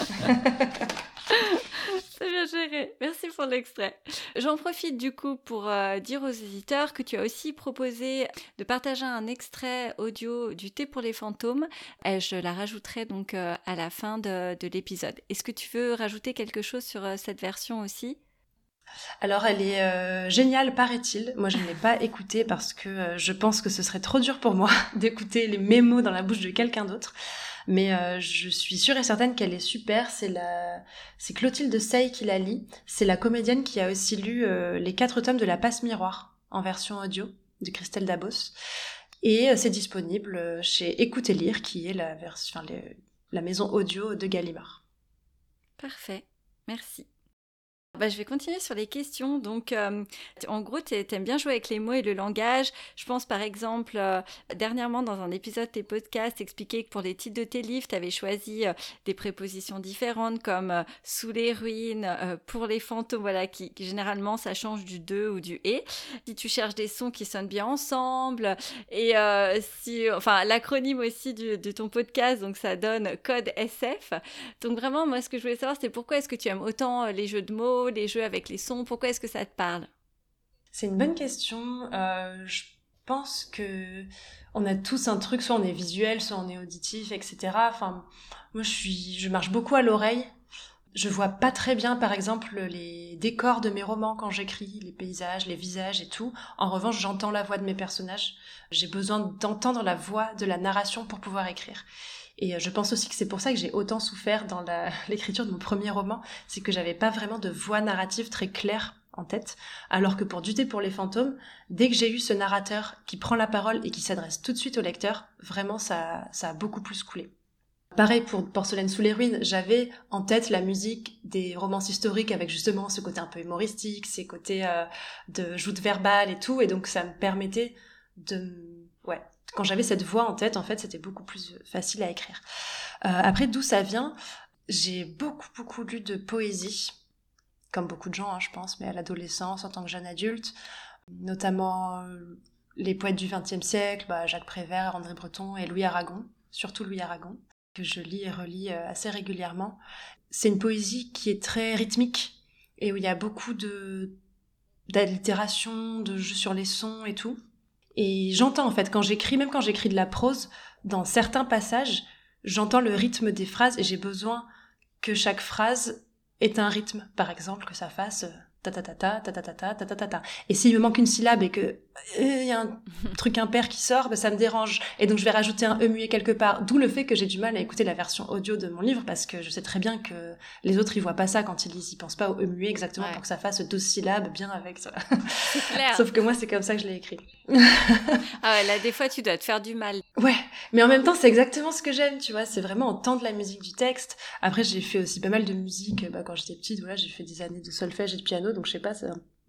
C'est bien géré. Merci pour l'extrait. J'en profite du coup pour dire aux éditeurs que tu as aussi proposé de partager un extrait audio du Thé pour les fantômes. Et je la rajouterai donc à la fin de l'épisode. Est-ce que tu veux rajouter quelque chose sur cette version aussi ? Alors elle est géniale, paraît-il. Moi je ne l'ai pas écoutée parce que je pense que ce serait trop dur pour moi d'écouter les mémos dans la bouche de quelqu'un d'autre. Mais je suis sûre et certaine qu'elle est super. C'est Clotilde Sey qui la lit. C'est la comédienne qui a aussi lu les 4 tomes de La Passe Miroir en version audio de Christelle Dabos. Et c'est disponible chez Écoute et Lire, qui est la maison audio de Gallimard. Parfait, merci. Je vais continuer sur les questions. Donc, en gros, tu aimes bien jouer avec les mots et le langage. Je pense par exemple, dernièrement dans un épisode de tes podcasts, t'expliquais que pour les titres de tes livres, tu avais choisi des prépositions différentes comme sous les ruines, pour les fantômes, voilà, qui généralement ça change du de ou du et. Si tu cherches des sons qui sonnent bien ensemble, et l'acronyme aussi de ton podcast, donc ça donne code SF. Donc vraiment, moi, ce que je voulais savoir, c'était pourquoi est-ce que tu aimes autant les jeux de mots, les jeux avec les sons, pourquoi est-ce que ça te parle ? C'est une bonne question. Je pense que on a tous un truc, soit on est visuel, soit on est auditif, etc. Enfin, moi je marche beaucoup à l'oreille. Je vois pas très bien, par exemple, les décors de mes romans quand j'écris, les paysages, les visages et tout. En revanche, j'entends la voix de mes personnages. J'ai besoin d'entendre la voix de la narration pour pouvoir écrire. Et je pense aussi que c'est pour ça que j'ai autant souffert dans l'écriture de mon premier roman, c'est que j'avais pas vraiment de voix narrative très claire en tête, alors que pour Du thé pour les fantômes, dès que j'ai eu ce narrateur qui prend la parole et qui s'adresse tout de suite au lecteur, vraiment ça a beaucoup plus coulé. Pareil pour Porcelaine sous les ruines, j'avais en tête la musique des romances historiques avec justement ce côté un peu humoristique, ces côtés de joute verbale et tout, et donc ça me permettait quand j'avais cette voix en tête, en fait, c'était beaucoup plus facile à écrire. Après, d'où ça vient ? J'ai beaucoup lu de poésie, comme beaucoup de gens, je pense, mais à l'adolescence, en tant que jeune adulte, notamment les poètes du XXe siècle, Jacques Prévert, André Breton et Louis Aragon, surtout Louis Aragon, que je lis et relis assez régulièrement. C'est une poésie qui est très rythmique et où il y a beaucoup d'allitération, de jeux sur les sons et tout. Et j'entends en fait, même quand j'écris de la prose, dans certains passages, j'entends le rythme des phrases et j'ai besoin que chaque phrase ait un rythme. Par exemple, que ça fasse ta-ta-ta-ta, ta-ta-ta-ta, ta-ta-ta-ta. Et s'il me manque une syllabe et que y a un truc impair qui sort, ça me dérange. Et donc je vais rajouter un e muet quelque part. D'où le fait que j'ai du mal à écouter la version audio de mon livre, parce que je sais très bien que les autres, ils voient pas ça quand ils lisent. Ils pensent pas au e muet exactement pour que ça fasse 12 syllabes bien avec ça. C'est clair. Sauf que moi, c'est comme ça que je l'ai écrit. Ah ouais, là, des fois, tu dois te faire du mal. Ouais, mais en même temps, c'est exactement ce que j'aime, tu vois. C'est vraiment entendre la musique du texte. Après, j'ai fait aussi pas mal de musique. Quand j'étais petite, voilà, j'ai fait des années de solfège et de piano, donc je sais pas,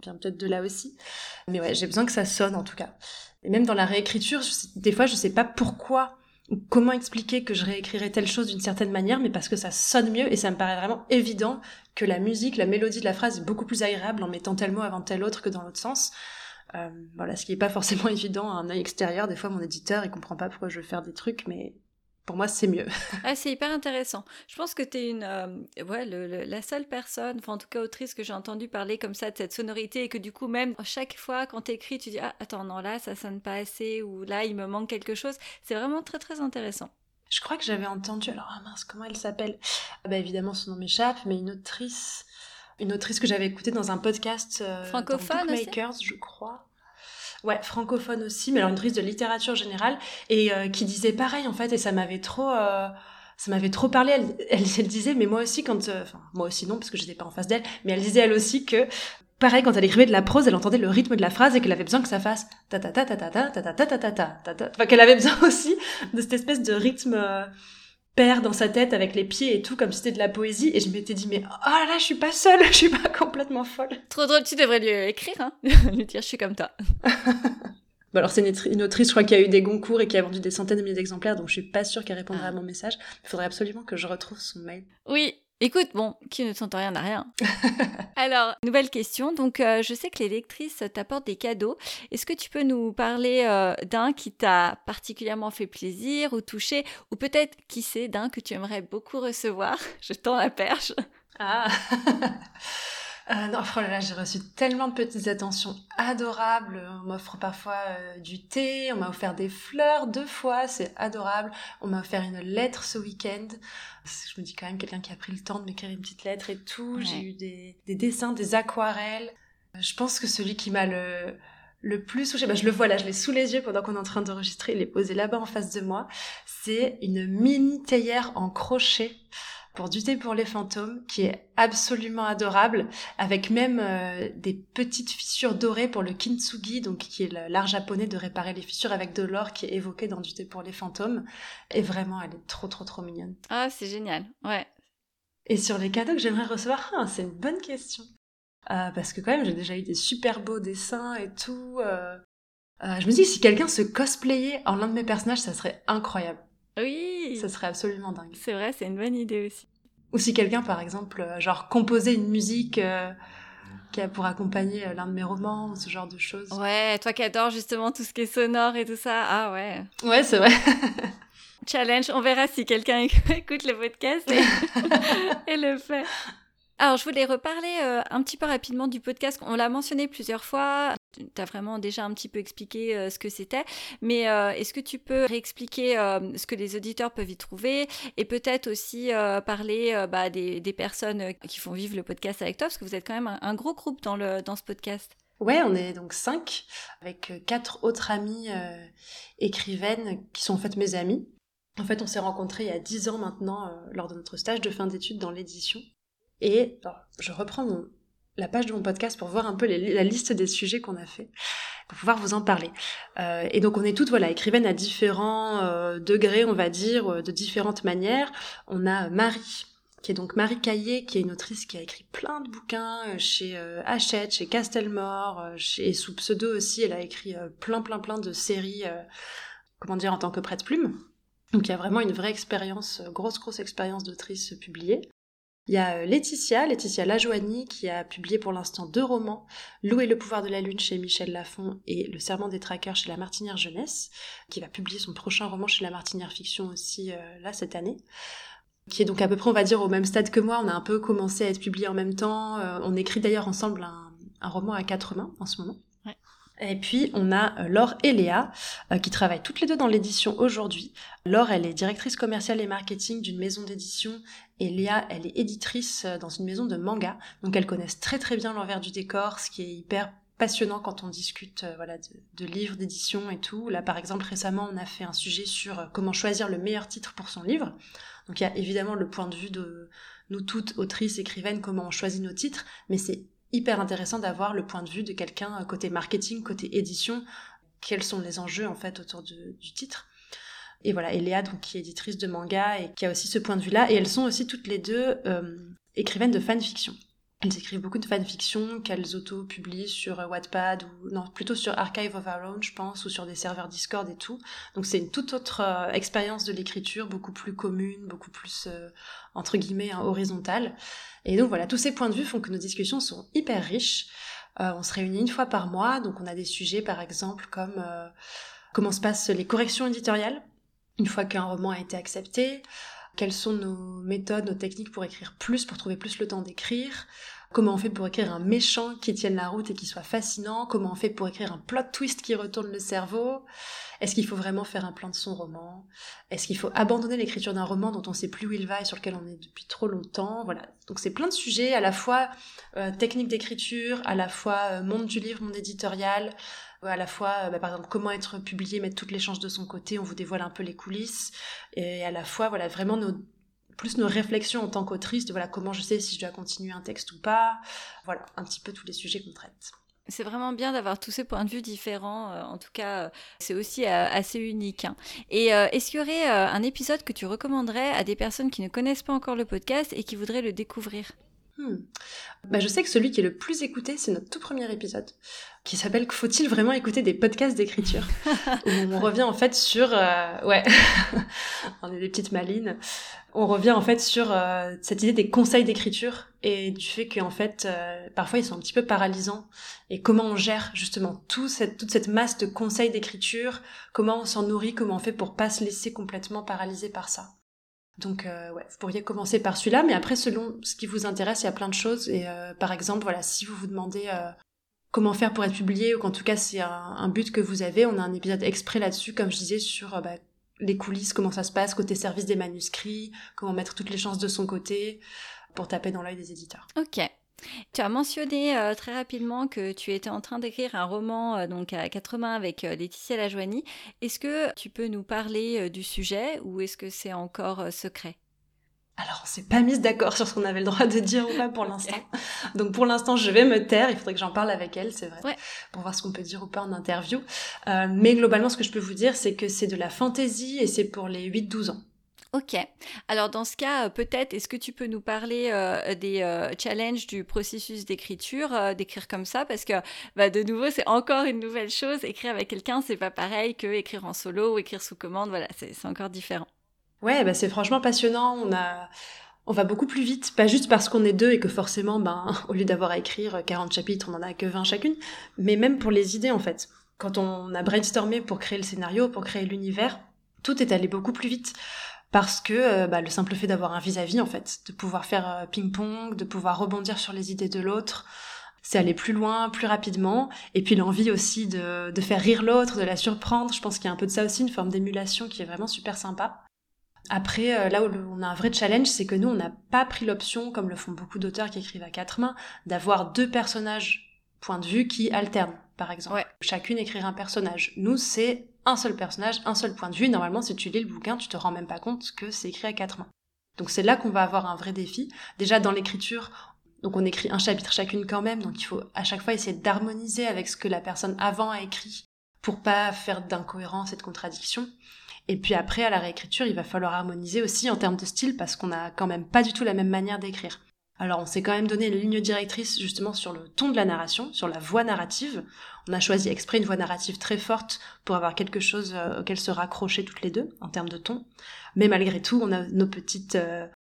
vient peut-être de là aussi. Mais ouais, j'ai besoin que ça sonne en tout cas. Et même dans la réécriture, des fois je sais pas pourquoi ou comment expliquer que je réécrirais telle chose d'une certaine manière, mais parce que ça sonne mieux et ça me paraît vraiment évident que la musique, la mélodie de la phrase est beaucoup plus agréable en mettant tel mot avant tel autre que dans l'autre sens. Voilà, ce qui est pas forcément évident à un œil extérieur. Des fois mon éditeur il comprend pas pourquoi je veux faire des trucs, mais pour moi c'est mieux. Ah, c'est hyper intéressant. Je pense que tu es la seule personne, enfin en tout cas autrice que j'ai entendu parler comme ça de cette sonorité et que du coup même chaque fois quand tu écris tu dis ah attends non là ça sonne pas assez ou là il me manque quelque chose. C'est vraiment très très intéressant. Je crois que j'avais entendu, alors mince comment elle s'appelle, évidemment son nom m'échappe, mais une autrice que j'avais écoutée dans un podcast francophone dans Bookmakers aussi je crois. Ouais, francophone aussi, mais alors une autrice de littérature générale, et qui disait pareil en fait, et ça m'avait trop parlé. Elle disait, mais moi aussi moi aussi non, parce que j'étais pas en face d'elle, mais elle disait elle aussi que, pareil, quand elle écrivait de la prose, elle entendait le rythme de la phrase et qu'elle avait besoin que ça fasse ta ta ta ta ta ta ta ta ta ta ta ta, enfin qu'elle avait besoin aussi de cette espèce de rythme pair dans sa tête avec les pieds et tout, comme si c'était de la poésie, et je m'étais dit, mais oh là là, je suis pas seule, je suis pas complètement folle. Trop drôle, tu devrais lui écrire, hein. Lui dire, je suis comme toi. Bon, alors c'est une autrice, je crois, qui a eu des Goncourt et qui a vendu des centaines de milliers d'exemplaires, donc je suis pas sûre qu'elle répondra à mon message. Il faudrait absolument que je retrouve son mail. Oui, écoute, bon, qui ne tente rien n'a rien. Alors, nouvelle question. Donc, je sais que les lectrices t'apportent des cadeaux. Est-ce que tu peux nous parler d'un qui t'a particulièrement fait plaisir ou touché, ou peut-être, qui sait, d'un que tu aimerais beaucoup recevoir? Je tends la perche. Ah non, oh là là, j'ai reçu tellement de petites attentions adorables. On m'offre parfois du thé, on m'a offert des fleurs 2 fois, c'est adorable. On m'a offert une lettre ce week-end. Je me dis quand même quelqu'un qui a pris le temps de m'écrire une petite lettre et tout. Ouais. J'ai eu des dessins, des aquarelles. Je pense que celui qui m'a le plus touché, je le vois là, je l'ai sous les yeux pendant qu'on est en train d'enregistrer, il est posé là-bas en face de moi. C'est une mini théière en crochet pour du thé pour les fantômes, qui est absolument adorable, avec même des petites fissures dorées pour le kintsugi, donc qui est l'art japonais de réparer les fissures avec de l'or, qui est évoqué dans du thé pour les fantômes. Et vraiment, elle est trop trop trop mignonne. Ah, c'est génial, ouais. Et sur les cadeaux que j'aimerais recevoir, c'est une bonne question. Parce que quand même, j'ai déjà eu des super beaux dessins et tout. Je me dis que si quelqu'un se cosplayait en l'un de mes personnages, ça serait incroyable. Oui, ça serait absolument dingue. C'est vrai, c'est une bonne idée aussi. Ou si quelqu'un, par exemple, composait une musique qui a pour accompagner l'un de mes romans, ou ce genre de choses. Ouais, toi qui adores justement tout ce qui est sonore et tout ça, ah ouais. Ouais, c'est vrai. Challenge, on verra si quelqu'un écoute le podcast et le fait. Alors, je voulais reparler un petit peu rapidement du podcast. On l'a mentionné plusieurs fois. Tu as vraiment déjà un petit peu expliqué ce que c'était. Mais est-ce que tu peux réexpliquer ce que les auditeurs peuvent y trouver et peut-être aussi parler des personnes qui font vivre le podcast avec toi, parce que vous êtes quand même un gros groupe dans ce podcast. Ouais, on est donc 5, avec 4 autres amies écrivaines qui sont en fait mes amies. En fait, on s'est rencontrés il y a 10 ans maintenant lors de notre stage de fin d'études dans l'édition. Et je reprends la page de mon podcast pour voir un peu la liste des sujets qu'on a fait, pour pouvoir vous en parler. Et donc on est toutes écrivaines à différents degrés, on va dire, de différentes manières. On a Marie, qui est donc Marie Caillé, qui est une autrice qui a écrit plein de bouquins chez Hachette, chez Castelmore, et sous pseudo aussi, elle a écrit plein de séries, en tant que prête-plume. Donc il y a vraiment une vraie expérience, grosse expérience d'autrice publiée. Il y a Laetitia Lajoigny, qui a publié pour l'instant 2 romans, Lou et le pouvoir de la lune chez Michel Lafon et Le serment des traqueurs chez La Martinière Jeunesse, qui va publier son prochain roman chez La Martinière Fiction aussi là cette année, qui est donc à peu près, on va dire, au même stade que moi. On a un peu commencé à être publiés en même temps, on écrit d'ailleurs ensemble un roman à 4 mains en ce moment. Ouais. Et puis, on a Laure et Léa, qui travaillent toutes les deux dans l'édition aujourd'hui. Laure, elle est directrice commerciale et marketing d'une maison d'édition, et Léa, elle est éditrice dans une maison de manga. Donc, elles connaissent très très bien l'envers du décor, ce qui est hyper passionnant quand on discute de livres, d'édition et tout. Là, par exemple, récemment, on a fait un sujet sur comment choisir le meilleur titre pour son livre. Donc, il y a évidemment le point de vue de nous toutes, autrices, écrivaines, comment on choisit nos titres, mais c'est hyper intéressant d'avoir le point de vue de quelqu'un côté marketing, côté édition, quels sont les enjeux en fait autour du titre. Et voilà, et Léa, donc, qui est éditrice de manga et qui a aussi ce point de vue-là, et elles sont aussi toutes les deux écrivaines de fanfiction. Elles écrivent beaucoup de fanfiction qu'elles auto-publient sur Wattpad plutôt sur Archive of Our Own, je pense, ou sur des serveurs Discord et tout. Donc c'est une toute autre expérience de l'écriture, beaucoup plus commune, beaucoup plus entre guillemets horizontale. Et donc voilà, tous ces points de vue font que nos discussions sont hyper riches. On se réunit une fois par mois, donc on a des sujets par exemple comme comment se passent les corrections éditoriales une fois qu'un roman a été accepté. Quelles sont nos méthodes, nos techniques pour écrire plus, pour trouver plus le temps d'écrire? Comment on fait pour écrire un méchant qui tienne la route et qui soit fascinant? Comment on fait pour écrire un plot twist qui retourne le cerveau? Est-ce qu'il faut vraiment faire un plan de son roman? Est-ce qu'il faut abandonner l'écriture d'un roman dont on ne sait plus où il va et sur lequel on est depuis trop longtemps? Voilà. Donc c'est plein de sujets, à la fois technique d'écriture, à la fois monde du livre, monde éditorial, à la fois, par exemple, comment être publié, mettre toutes les chances de son côté, on vous dévoile un peu les coulisses, et à la fois, voilà, vraiment nos réflexions en tant qu'autrice, de voilà, comment je sais si je dois continuer un texte ou pas, voilà, un petit peu tous les sujets qu'on traite. C'est vraiment bien d'avoir tous ces points de vue différents, en tout cas, c'est aussi assez unique. Hein. Et est-ce qu'il y aurait un épisode que tu recommanderais à des personnes qui ne connaissent pas encore le podcast et qui voudraient le découvrir ? Je sais que celui qui est le plus écouté, c'est notre tout premier épisode, qui s'appelle « Faut-il vraiment écouter des podcasts d'écriture ?» où on revient en fait sur... on est des petites malines. On revient en fait sur cette idée des conseils d'écriture et du fait qu'en fait, parfois ils sont un petit peu paralysants. Et comment on gère justement toute cette masse de conseils d'écriture, comment on s'en nourrit, comment on fait pour pas se laisser complètement paralyser par ça. Donc vous pourriez commencer par celui-là, mais après selon ce qui vous intéresse, il y a plein de choses. Et par exemple, voilà, si vous vous demandez comment faire pour être publié, ou qu'en tout cas c'est un but que vous avez, on a un épisode exprès là-dessus, comme je disais, sur les coulisses, comment ça se passe côté service des manuscrits, comment mettre toutes les chances de son côté pour taper dans l'œil des éditeurs. Ok. Tu as mentionné très rapidement que tu étais en train d'écrire un roman donc à quatre mains avec Laetitia Lajoigny. Est-ce que tu peux nous parler du sujet ou est-ce que c'est encore secret ? Alors, on s'est pas mise d'accord sur ce qu'on avait le droit de dire ou pas pour l'instant. Donc, pour l'instant, je vais me taire. Il faudrait que j'en parle avec elle, c'est vrai, pour voir ce qu'on peut dire ou pas en interview. Mais globalement, ce que je peux vous dire, c'est que c'est de la fantasy et c'est pour les 8-12 ans. Ok. Alors dans ce cas, peut-être, est-ce que tu peux nous parler des challenges du processus d'écriture, d'écrire comme ça? Parce que, de nouveau, c'est encore une nouvelle chose. Écrire avec quelqu'un, c'est pas pareil que écrire en solo ou écrire sous commande. Voilà, c'est encore différent. Ouais, c'est franchement passionnant. On va beaucoup plus vite, pas juste parce qu'on est deux et que forcément, au lieu d'avoir à écrire 40 chapitres, on en a que 20 chacune, mais même pour les idées, en fait. Quand on a brainstormé pour créer le scénario, pour créer l'univers, tout est allé beaucoup plus vite. Parce que le simple fait d'avoir un vis-à-vis, en fait, de pouvoir faire ping-pong, de pouvoir rebondir sur les idées de l'autre, c'est aller plus loin, plus rapidement, et puis l'envie aussi de faire rire l'autre, de la surprendre. Je pense qu'il y a un peu de ça aussi, une forme d'émulation qui est vraiment super sympa. Après, là où on a un vrai challenge, c'est que nous, on n'a pas pris l'option, comme le font beaucoup d'auteurs qui écrivent à quatre mains, d'avoir deux personnages point de vue qui alternent, par exemple. Ouais. Chacune écrire un personnage. Nous, c'est un seul personnage, un seul point de vue. Normalement, si tu lis le bouquin, tu te rends même pas compte que c'est écrit à quatre mains. Donc c'est là qu'on va avoir un vrai défi. Déjà, dans l'écriture, donc on écrit un chapitre chacune quand même, donc il faut à chaque fois essayer d'harmoniser avec ce que la personne avant a écrit pour pas faire d'incohérence et de contradiction. Et puis après, à la réécriture, il va falloir harmoniser aussi en termes de style parce qu'on a quand même pas du tout la même manière d'écrire. Alors on s'est quand même donné une ligne directrice justement sur le ton de la narration, sur la voix narrative. On a choisi exprès une voix narrative très forte pour avoir quelque chose auquel se raccrocher toutes les deux en termes de ton. Mais malgré tout, on a nos petites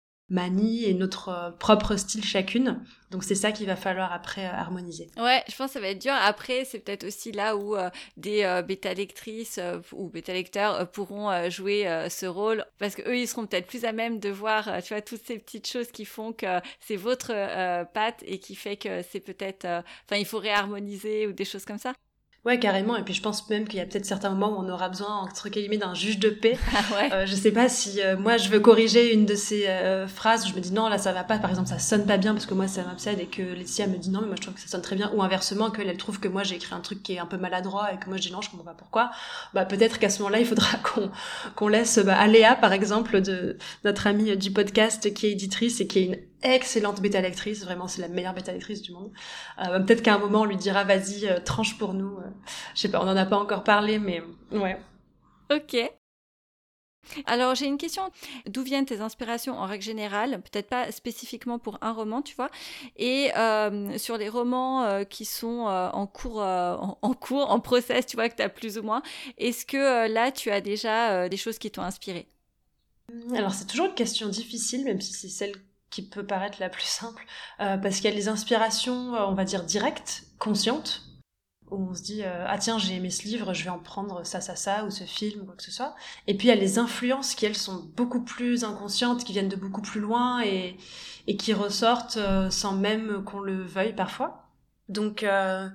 manies et notre propre style chacune. Donc c'est ça qu'il va falloir après harmoniser. Ouais, je pense que ça va être dur. Après, c'est peut-être aussi là où des bêta-lectrices ou bêta-lecteurs pourront jouer ce rôle. Parce qu'eux, ils seront peut-être plus à même de voir, tu vois, toutes ces petites choses qui font que c'est votre patte et qui fait que c'est peut-être... il faut réharmoniser ou des choses comme ça. Ouais, carrément. Et puis je pense même qu'il y a peut-être certains moments où on aura besoin, entre guillemets, d'un juge de paix. Ouais. Je sais pas si moi je veux corriger une de ces phrases où je me dis non, là ça va pas. Par exemple, ça sonne pas bien parce que moi ça m'obsède et que Laetitia me dit non, mais moi je trouve que ça sonne très bien. Ou inversement, qu'elle trouve que moi j'ai écrit un truc qui est un peu maladroit et que moi je dis non, je comprends pas pourquoi. Peut-être qu'à ce moment-là, il faudra qu'on laisse Aléa, par exemple, de notre amie du podcast qui est éditrice et qui est une excellente bêta-lectrice, vraiment c'est la meilleure bêta-lectrice du monde. Peut-être qu'à un moment on lui dira vas-y, tranche pour nous. Je sais pas, on en a pas encore parlé, mais ouais. Ok. Alors, j'ai une question. D'où viennent tes inspirations en règle générale? Peut-être pas spécifiquement pour un roman, tu vois. Et sur les romans qui sont en process, tu vois, que tu as plus ou moins, est-ce que là, tu as déjà des choses qui t'ont inspiré? Alors c'est toujours une question difficile, même si c'est celle qui peut paraître la plus simple, parce qu'il y a les inspirations, on va dire directes, conscientes, où on se dit ah tiens j'ai aimé ce livre, je vais en prendre ça, ou ce film, ou quoi que ce soit. Et puis il y a les influences qui elles sont beaucoup plus inconscientes, qui viennent de beaucoup plus loin et qui ressortent sans même qu'on le veuille parfois. Donc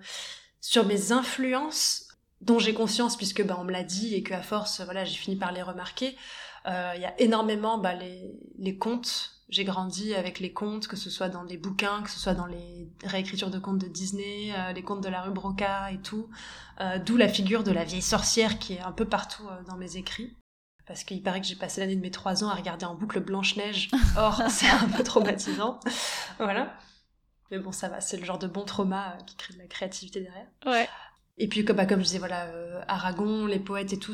sur mes influences dont j'ai conscience puisque on me l'a dit et qu'à force voilà j'ai fini par les remarquer, il y a énormément les contes. J'ai grandi avec les contes, que ce soit dans des bouquins, que ce soit dans les réécritures de contes de Disney, les contes de la rue Broca et tout. D'où la figure de la vieille sorcière qui est un peu partout dans mes écrits. Parce qu'il paraît que j'ai passé l'année de mes 3 ans à regarder en boucle Blanche-Neige. Or, c'est un peu traumatisant. Voilà. Mais bon, ça va, c'est le genre de bon trauma qui crée de la créativité derrière. Ouais. Et puis, comme je disais, voilà, Aragon, les poètes et tout,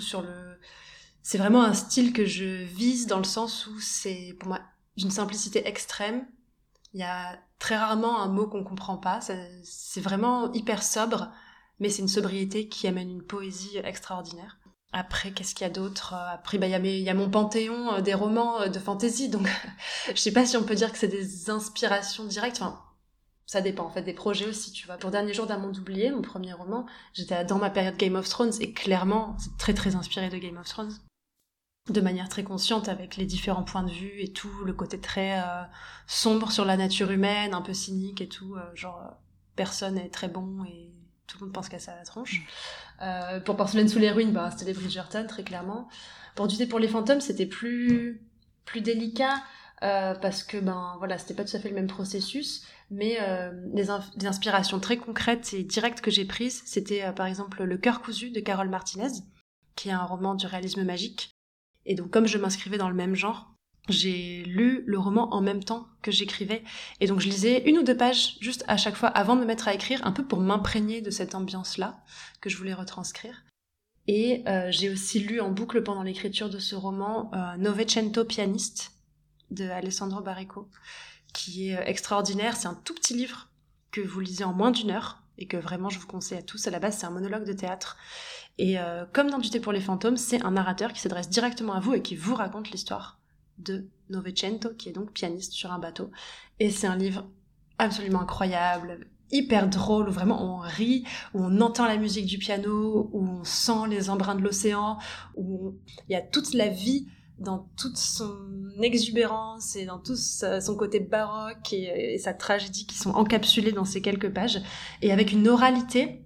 c'est vraiment un style que je vise dans le sens où c'est, pour moi, d'une simplicité extrême. Il y a très rarement un mot qu'on comprend pas. C'est vraiment hyper sobre, mais c'est une sobriété qui amène une poésie extraordinaire. Après, qu'est-ce qu'il y a d'autre? Après, il y a mon panthéon des romans de fantasy, donc je sais pas si on peut dire que c'est des inspirations directes. Enfin, ça dépend en fait des projets aussi, tu vois. Pour Dernier jour d'un monde oublié, mon premier roman, j'étais dans ma période Game of Thrones et clairement, c'est très très inspiré de Game of Thrones. De manière très consciente avec les différents points de vue et tout, le côté très sombre sur la nature humaine, un peu cynique et tout, personne est très bon et tout le monde pense qu'à sa tronche. Pour Porcelaine sous les ruines, c'était les Bridgerton, très clairement. Pour Du thé pour les fantômes, c'était plus délicat, parce que voilà, c'était pas tout à fait le même processus, mais des inspirations très concrètes et directes que j'ai prises, c'était par exemple Le cœur cousu de Carole Martinez, qui est un roman du réalisme magique. Et donc, comme je m'inscrivais dans le même genre, j'ai lu le roman en même temps que j'écrivais. Et donc, je lisais 1 ou 2 pages juste à chaque fois avant de me mettre à écrire, un peu pour m'imprégner de cette ambiance-là que je voulais retranscrire. Et j'ai aussi lu en boucle pendant l'écriture de ce roman Novecento pianiste de Alessandro Baricco, qui est extraordinaire. C'est un tout petit livre que vous lisez en moins d'1 heure et que vraiment je vous conseille à tous. À la base, c'est un monologue de théâtre. Et comme dans Du thé pour les fantômes, c'est un narrateur qui s'adresse directement à vous et qui vous raconte l'histoire de Novecento, qui est donc pianiste sur un bateau. Et c'est un livre absolument incroyable, hyper drôle, où vraiment on rit, où on entend la musique du piano, où on sent les embruns de l'océan, où il y a toute la vie dans toute son exubérance et dans tout son côté baroque et sa tragédie qui sont encapsulés dans ces quelques pages, et avec une oralité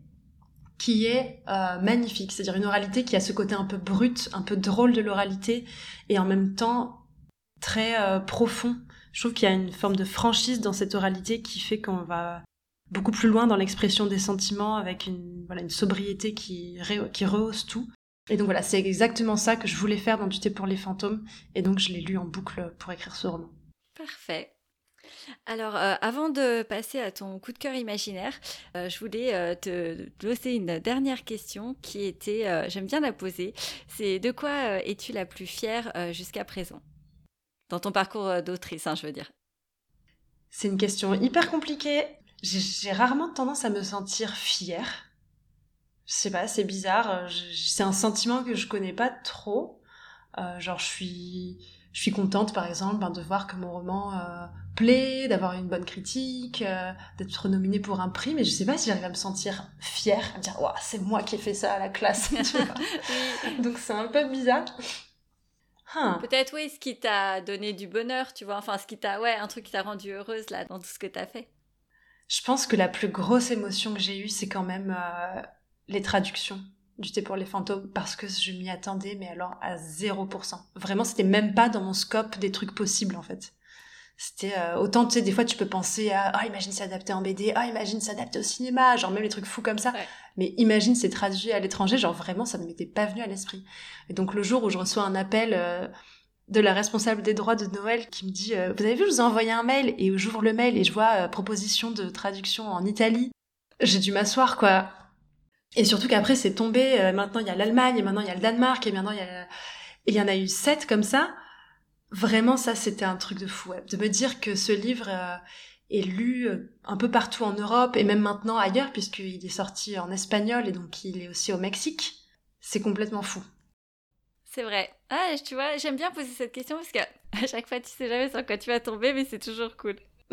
qui est magnifique, c'est-à-dire une oralité qui a ce côté un peu brut, un peu drôle de l'oralité, et en même temps très profond. Je trouve qu'il y a une forme de franchise dans cette oralité qui fait qu'on va beaucoup plus loin dans l'expression des sentiments, avec une sobriété qui rehausse tout. Et donc voilà, c'est exactement ça que je voulais faire dans Du thé pour les fantômes, et donc je l'ai lu en boucle pour écrire ce roman. Parfait. Alors, avant de passer à ton coup de cœur imaginaire, je voulais te poser une dernière question qui était, j'aime bien la poser, c'est de quoi es-tu la plus fière jusqu'à présent? Dans ton parcours d'autrice, je veux dire. C'est une question hyper compliquée. J'ai rarement tendance à me sentir fière. Je sais pas, c'est bizarre. C'est un sentiment que je connais pas trop. Je suis contente, par exemple, de voir que mon roman plaît, d'avoir une bonne critique, d'être nominée pour un prix, mais je sais pas si j'arrive à me sentir fière, à me dire « c'est moi qui ai fait ça à la classe », tu vois. Oui. Donc c'est un peu bizarre. Peut-être, oui, ce qui t'a donné du bonheur, tu vois, enfin, un truc qui t'a rendue heureuse, là, dans tout ce que t'as fait. Je pense que la plus grosse émotion que j'ai eue, c'est quand même les traductions Du thé pour les fantômes, parce que je m'y attendais, mais alors à 0%. Vraiment, c'était même pas dans mon scope des trucs possibles, en fait. C'était autant, tu sais, des fois tu peux penser à imagine c'est adapté en BD, imagine c'est adapté au cinéma, genre même les trucs fous comme ça. Ouais. Mais imagine c'est traduit à l'étranger, genre vraiment ça ne m'était pas venu à l'esprit. Et donc le jour où je reçois un appel de la responsable des droits de Noël qui me dit vous avez vu, je vous ai envoyé un mail, et j'ouvre le mail et je vois proposition de traduction en Italie, j'ai dû m'asseoir, quoi. Et surtout qu'après c'est tombé, maintenant il y a l'Allemagne, et maintenant il y a le Danemark, et maintenant il y a Et il y en a eu 7 comme ça. Vraiment, ça, c'était un truc de fou. Ouais. De me dire que ce livre est lu un peu partout en Europe et même maintenant ailleurs, puisqu'il est sorti en espagnol et donc il est aussi au Mexique. C'est complètement fou. C'est vrai. Ah, tu vois, j'aime bien poser cette question parce qu'à chaque fois, tu sais jamais sur quoi tu vas tomber, mais c'est toujours cool.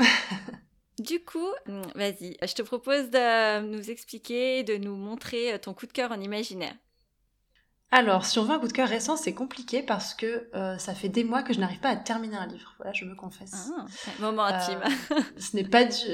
Du coup, vas-y, je te propose de nous expliquer, de nous montrer ton coup de cœur en imaginaire. Alors, si on veut un coup de cœur récent, c'est compliqué parce que ça fait des mois que je n'arrive pas à terminer un livre. Voilà, je me confesse. Ah, moment intime. Ce n'est pas dû...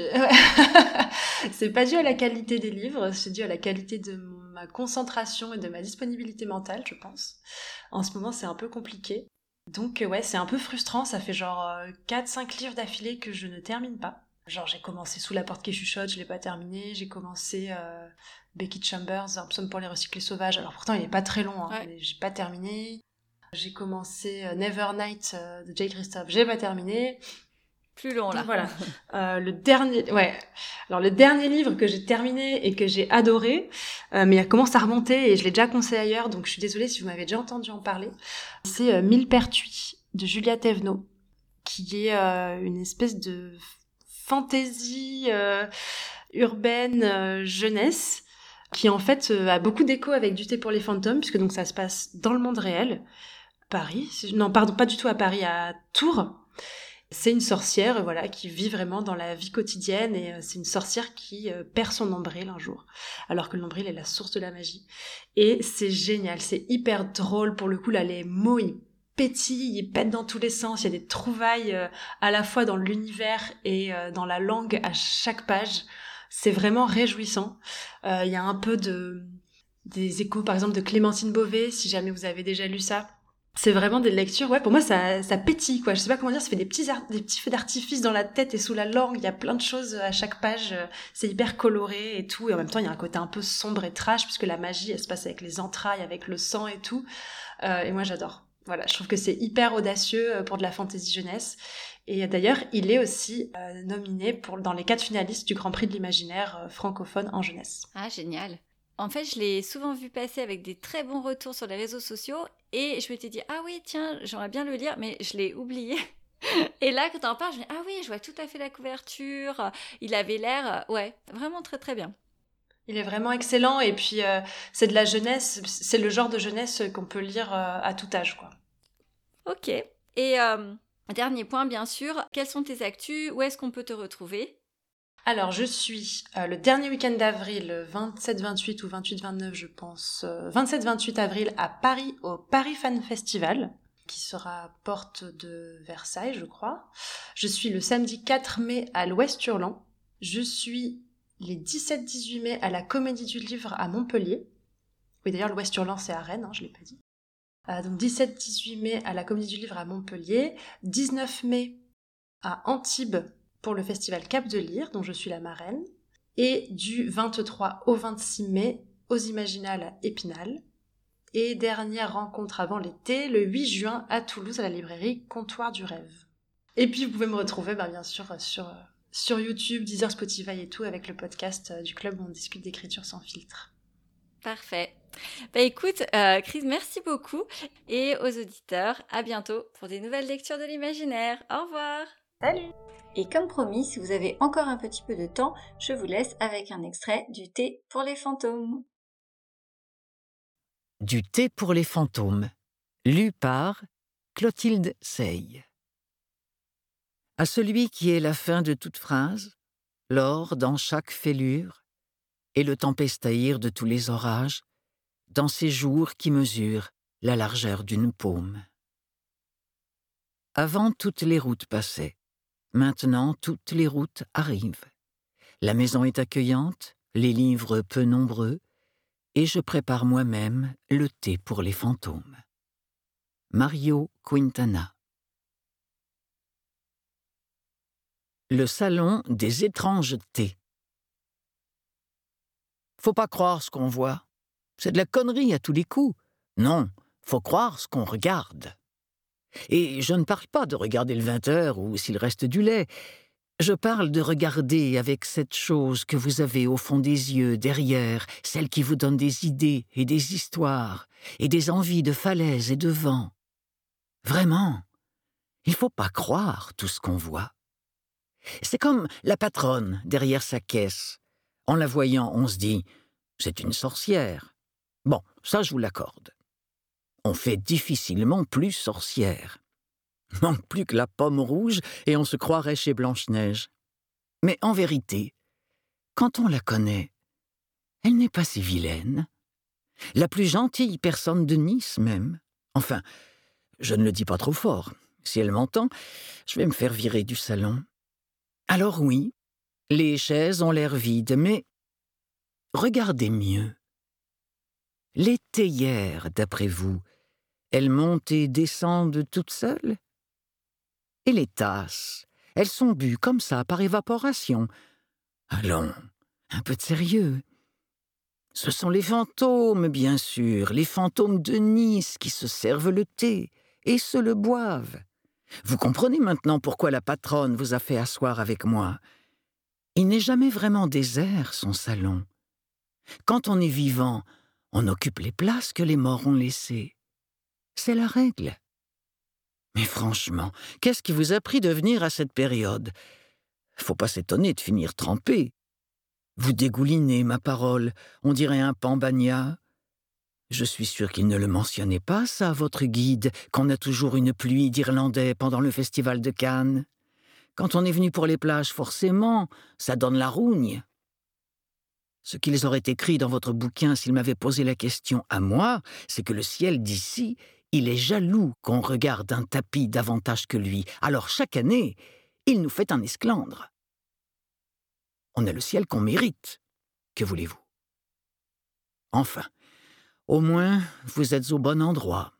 c'est pas dû à la qualité des livres, c'est dû à la qualité de ma concentration et de ma disponibilité mentale, je pense. En ce moment, c'est un peu compliqué. Donc ouais, c'est un peu frustrant, ça fait genre 4-5 livres d'affilée que je ne termine pas. Genre j'ai commencé Sous la porte qui chuchote, je l'ai pas terminé, j'ai commencé Becky Chambers, Un psaume pour les recyclés sauvages, alors pourtant il est pas très long, Ouais. mais j'ai pas terminé. J'ai commencé Nevernight de Jay Christophe, j'ai pas terminé. Plus long, là. Donc voilà, le dernier livre que j'ai terminé et que j'ai adoré, mais il commence à remonter et je l'ai déjà conseillé ailleurs, donc je suis désolée si vous m'avez déjà entendu en parler, c'est Millepertuis de Julia Thévenot, qui est une espèce de fantaisie urbaine jeunesse, qui en fait a beaucoup d'écho avec Du thé pour les fantômes, puisque donc ça se passe dans le monde réel, Paris, non pardon, pas du tout à Paris, à Tours. C'est une sorcière, voilà, qui vit vraiment dans la vie quotidienne et c'est une sorcière qui perd son nombril un jour, alors que le nombril est la source de la magie. Et c'est génial, c'est hyper drôle pour le coup, là les mots ils pétillent, ils pètent dans tous les sens, il y a des trouvailles à la fois dans l'univers et dans la langue à chaque page. C'est vraiment réjouissant. Il y a un peu des échos par exemple de Clémentine Beauvais, si jamais vous avez déjà lu ça. C'est vraiment des lectures, ouais, pour moi ça pétille, quoi. Je sais pas comment dire, ça fait des petits feux d'artifice dans la tête et sous la langue, il y a plein de choses à chaque page, c'est hyper coloré et tout, et en même temps il y a un côté un peu sombre et trash, puisque la magie elle se passe avec les entrailles, avec le sang et tout, et moi j'adore. Voilà, je trouve que c'est hyper audacieux pour de la fantasy jeunesse, et d'ailleurs il est aussi nominé dans les 4 finalistes du Grand Prix de l'imaginaire francophone en jeunesse. Ah, génial. En fait, je l'ai souvent vu passer avec des très bons retours sur les réseaux sociaux et je m'étais dit, ah oui, tiens, j'aimerais bien le lire, mais je l'ai oublié. Et là, quand t'en parles, je me dis, ah oui, je vois tout à fait la couverture. Il avait l'air, ouais, vraiment très très bien. Il est vraiment excellent et puis c'est de la jeunesse, c'est le genre de jeunesse qu'on peut lire à tout âge, quoi. Ok. Et dernier point, bien sûr, quelles sont tes actus? Où est-ce qu'on peut te retrouver? Alors, je suis le dernier week-end d'avril, 27-28 ou 28-29, je pense, 27-28 avril à Paris, au Paris Fan Festival, qui sera porte de Versailles, je crois. Je suis le samedi 4 mai à l'Ouest Hurlant. Je suis les 17-18 mai à la Comédie du Livre à Montpellier. Oui, d'ailleurs, l'Ouest Hurlant, c'est à Rennes, je ne l'ai pas dit. Donc 17-18 mai à la Comédie du Livre à Montpellier. 19 mai à Antibes, pour le festival Cap de Lyre, dont je suis la marraine, et du 23 au 26 mai aux Imaginales à Épinal. Et dernière rencontre avant l'été, le 8 juin à Toulouse à la librairie Comptoir du Rêve. Et puis vous pouvez me retrouver bien sûr sur YouTube, Deezer, Spotify et tout, avec le podcast du club où on discute d'écriture sans filtre. Parfait. Écoute, Chris, merci beaucoup. Et aux auditeurs, à bientôt pour des nouvelles lectures de l'imaginaire. Au revoir. Salut! Et comme promis, si vous avez encore un petit peu de temps, je vous laisse avec un extrait du thé pour les fantômes. Du thé pour les fantômes, lu par Clotilde Sey. À celui qui est la fin de toute phrase, l'or dans chaque fêlure, et le tempestaïr de tous les orages, dans ces jours qui mesurent la largeur d'une paume. Avant, toutes les routes passaient. Maintenant, toutes les routes arrivent. La maison est accueillante, les livres peu nombreux, et je prépare moi-même le thé pour les fantômes. Mario Quintana. Le salon des étranges thés. Faut pas croire ce qu'on voit. C'est de la connerie à tous les coups. Non, faut croire ce qu'on regarde. Et je ne parle pas de regarder le 20h ou s'il reste du lait. Je parle de regarder avec cette chose que vous avez au fond des yeux, derrière, celle qui vous donne des idées et des histoires, et des envies de falaises et de vent. Vraiment, il ne faut pas croire tout ce qu'on voit. C'est comme la patronne derrière sa caisse. En la voyant, on se dit « c'est une sorcière ». Bon, ça je vous l'accorde. On fait difficilement plus sorcière. Manque plus que la pomme rouge et on se croirait chez Blanche-Neige. Mais en vérité, quand on la connaît, elle n'est pas si vilaine. La plus gentille personne de Nice même. Enfin, je ne le dis pas trop fort. Si elle m'entend, je vais me faire virer du salon. Alors oui, les chaises ont l'air vides, mais regardez mieux. Les théières, d'après vous, elles montent et descendent toutes seules? Et les tasses, elles sont bues comme ça, par évaporation. Allons, un peu de sérieux. Ce sont les fantômes, bien sûr, les fantômes de Nice qui se servent le thé et se le boivent. Vous comprenez maintenant pourquoi la patronne vous a fait asseoir avec moi. Il n'est jamais vraiment désert, son salon. Quand on est vivant, on occupe les places que les morts ont laissées. C'est la règle. Mais franchement, qu'est-ce qui vous a pris de venir à cette période? Faut pas s'étonner de finir trempé. Vous dégoulinez, ma parole, on dirait un pambagna. Je suis sûr qu'il ne le mentionnait pas, ça, votre guide, qu'on a toujours une pluie d'Irlandais pendant le festival de Cannes. Quand on est venu pour les plages, forcément, ça donne la rougne. Ce qu'ils auraient écrit dans votre bouquin s'ils m'avaient posé la question à moi, c'est que le ciel d'ici, il est jaloux qu'on regarde un tapis davantage que lui. Alors chaque année, il nous fait un esclandre. On a le ciel qu'on mérite. Que voulez-vous? Enfin, au moins, vous êtes au bon endroit.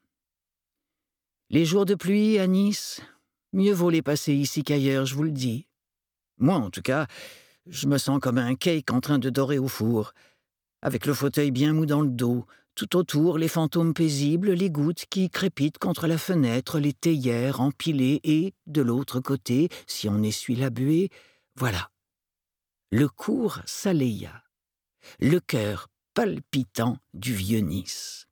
Les jours de pluie à Nice, mieux vaut les passer ici qu'ailleurs, je vous le dis. Moi, en tout cas, je me sens comme un cake en train de dorer au four, avec le fauteuil bien mou dans le dos, tout autour les fantômes paisibles, les gouttes qui crépitent contre la fenêtre, les théières empilées et, de l'autre côté, si on essuie la buée, voilà. Le cours Saléya, le cœur palpitant du vieux Nice.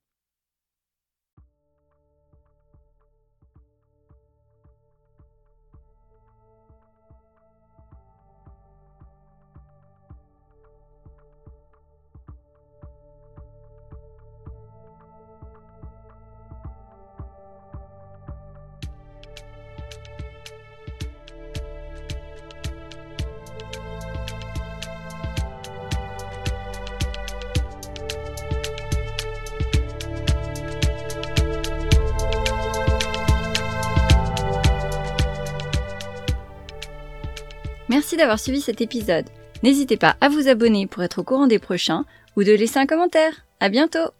Merci d'avoir suivi cet épisode. N'hésitez pas à vous abonner pour être au courant des prochains ou de laisser un commentaire. À bientôt!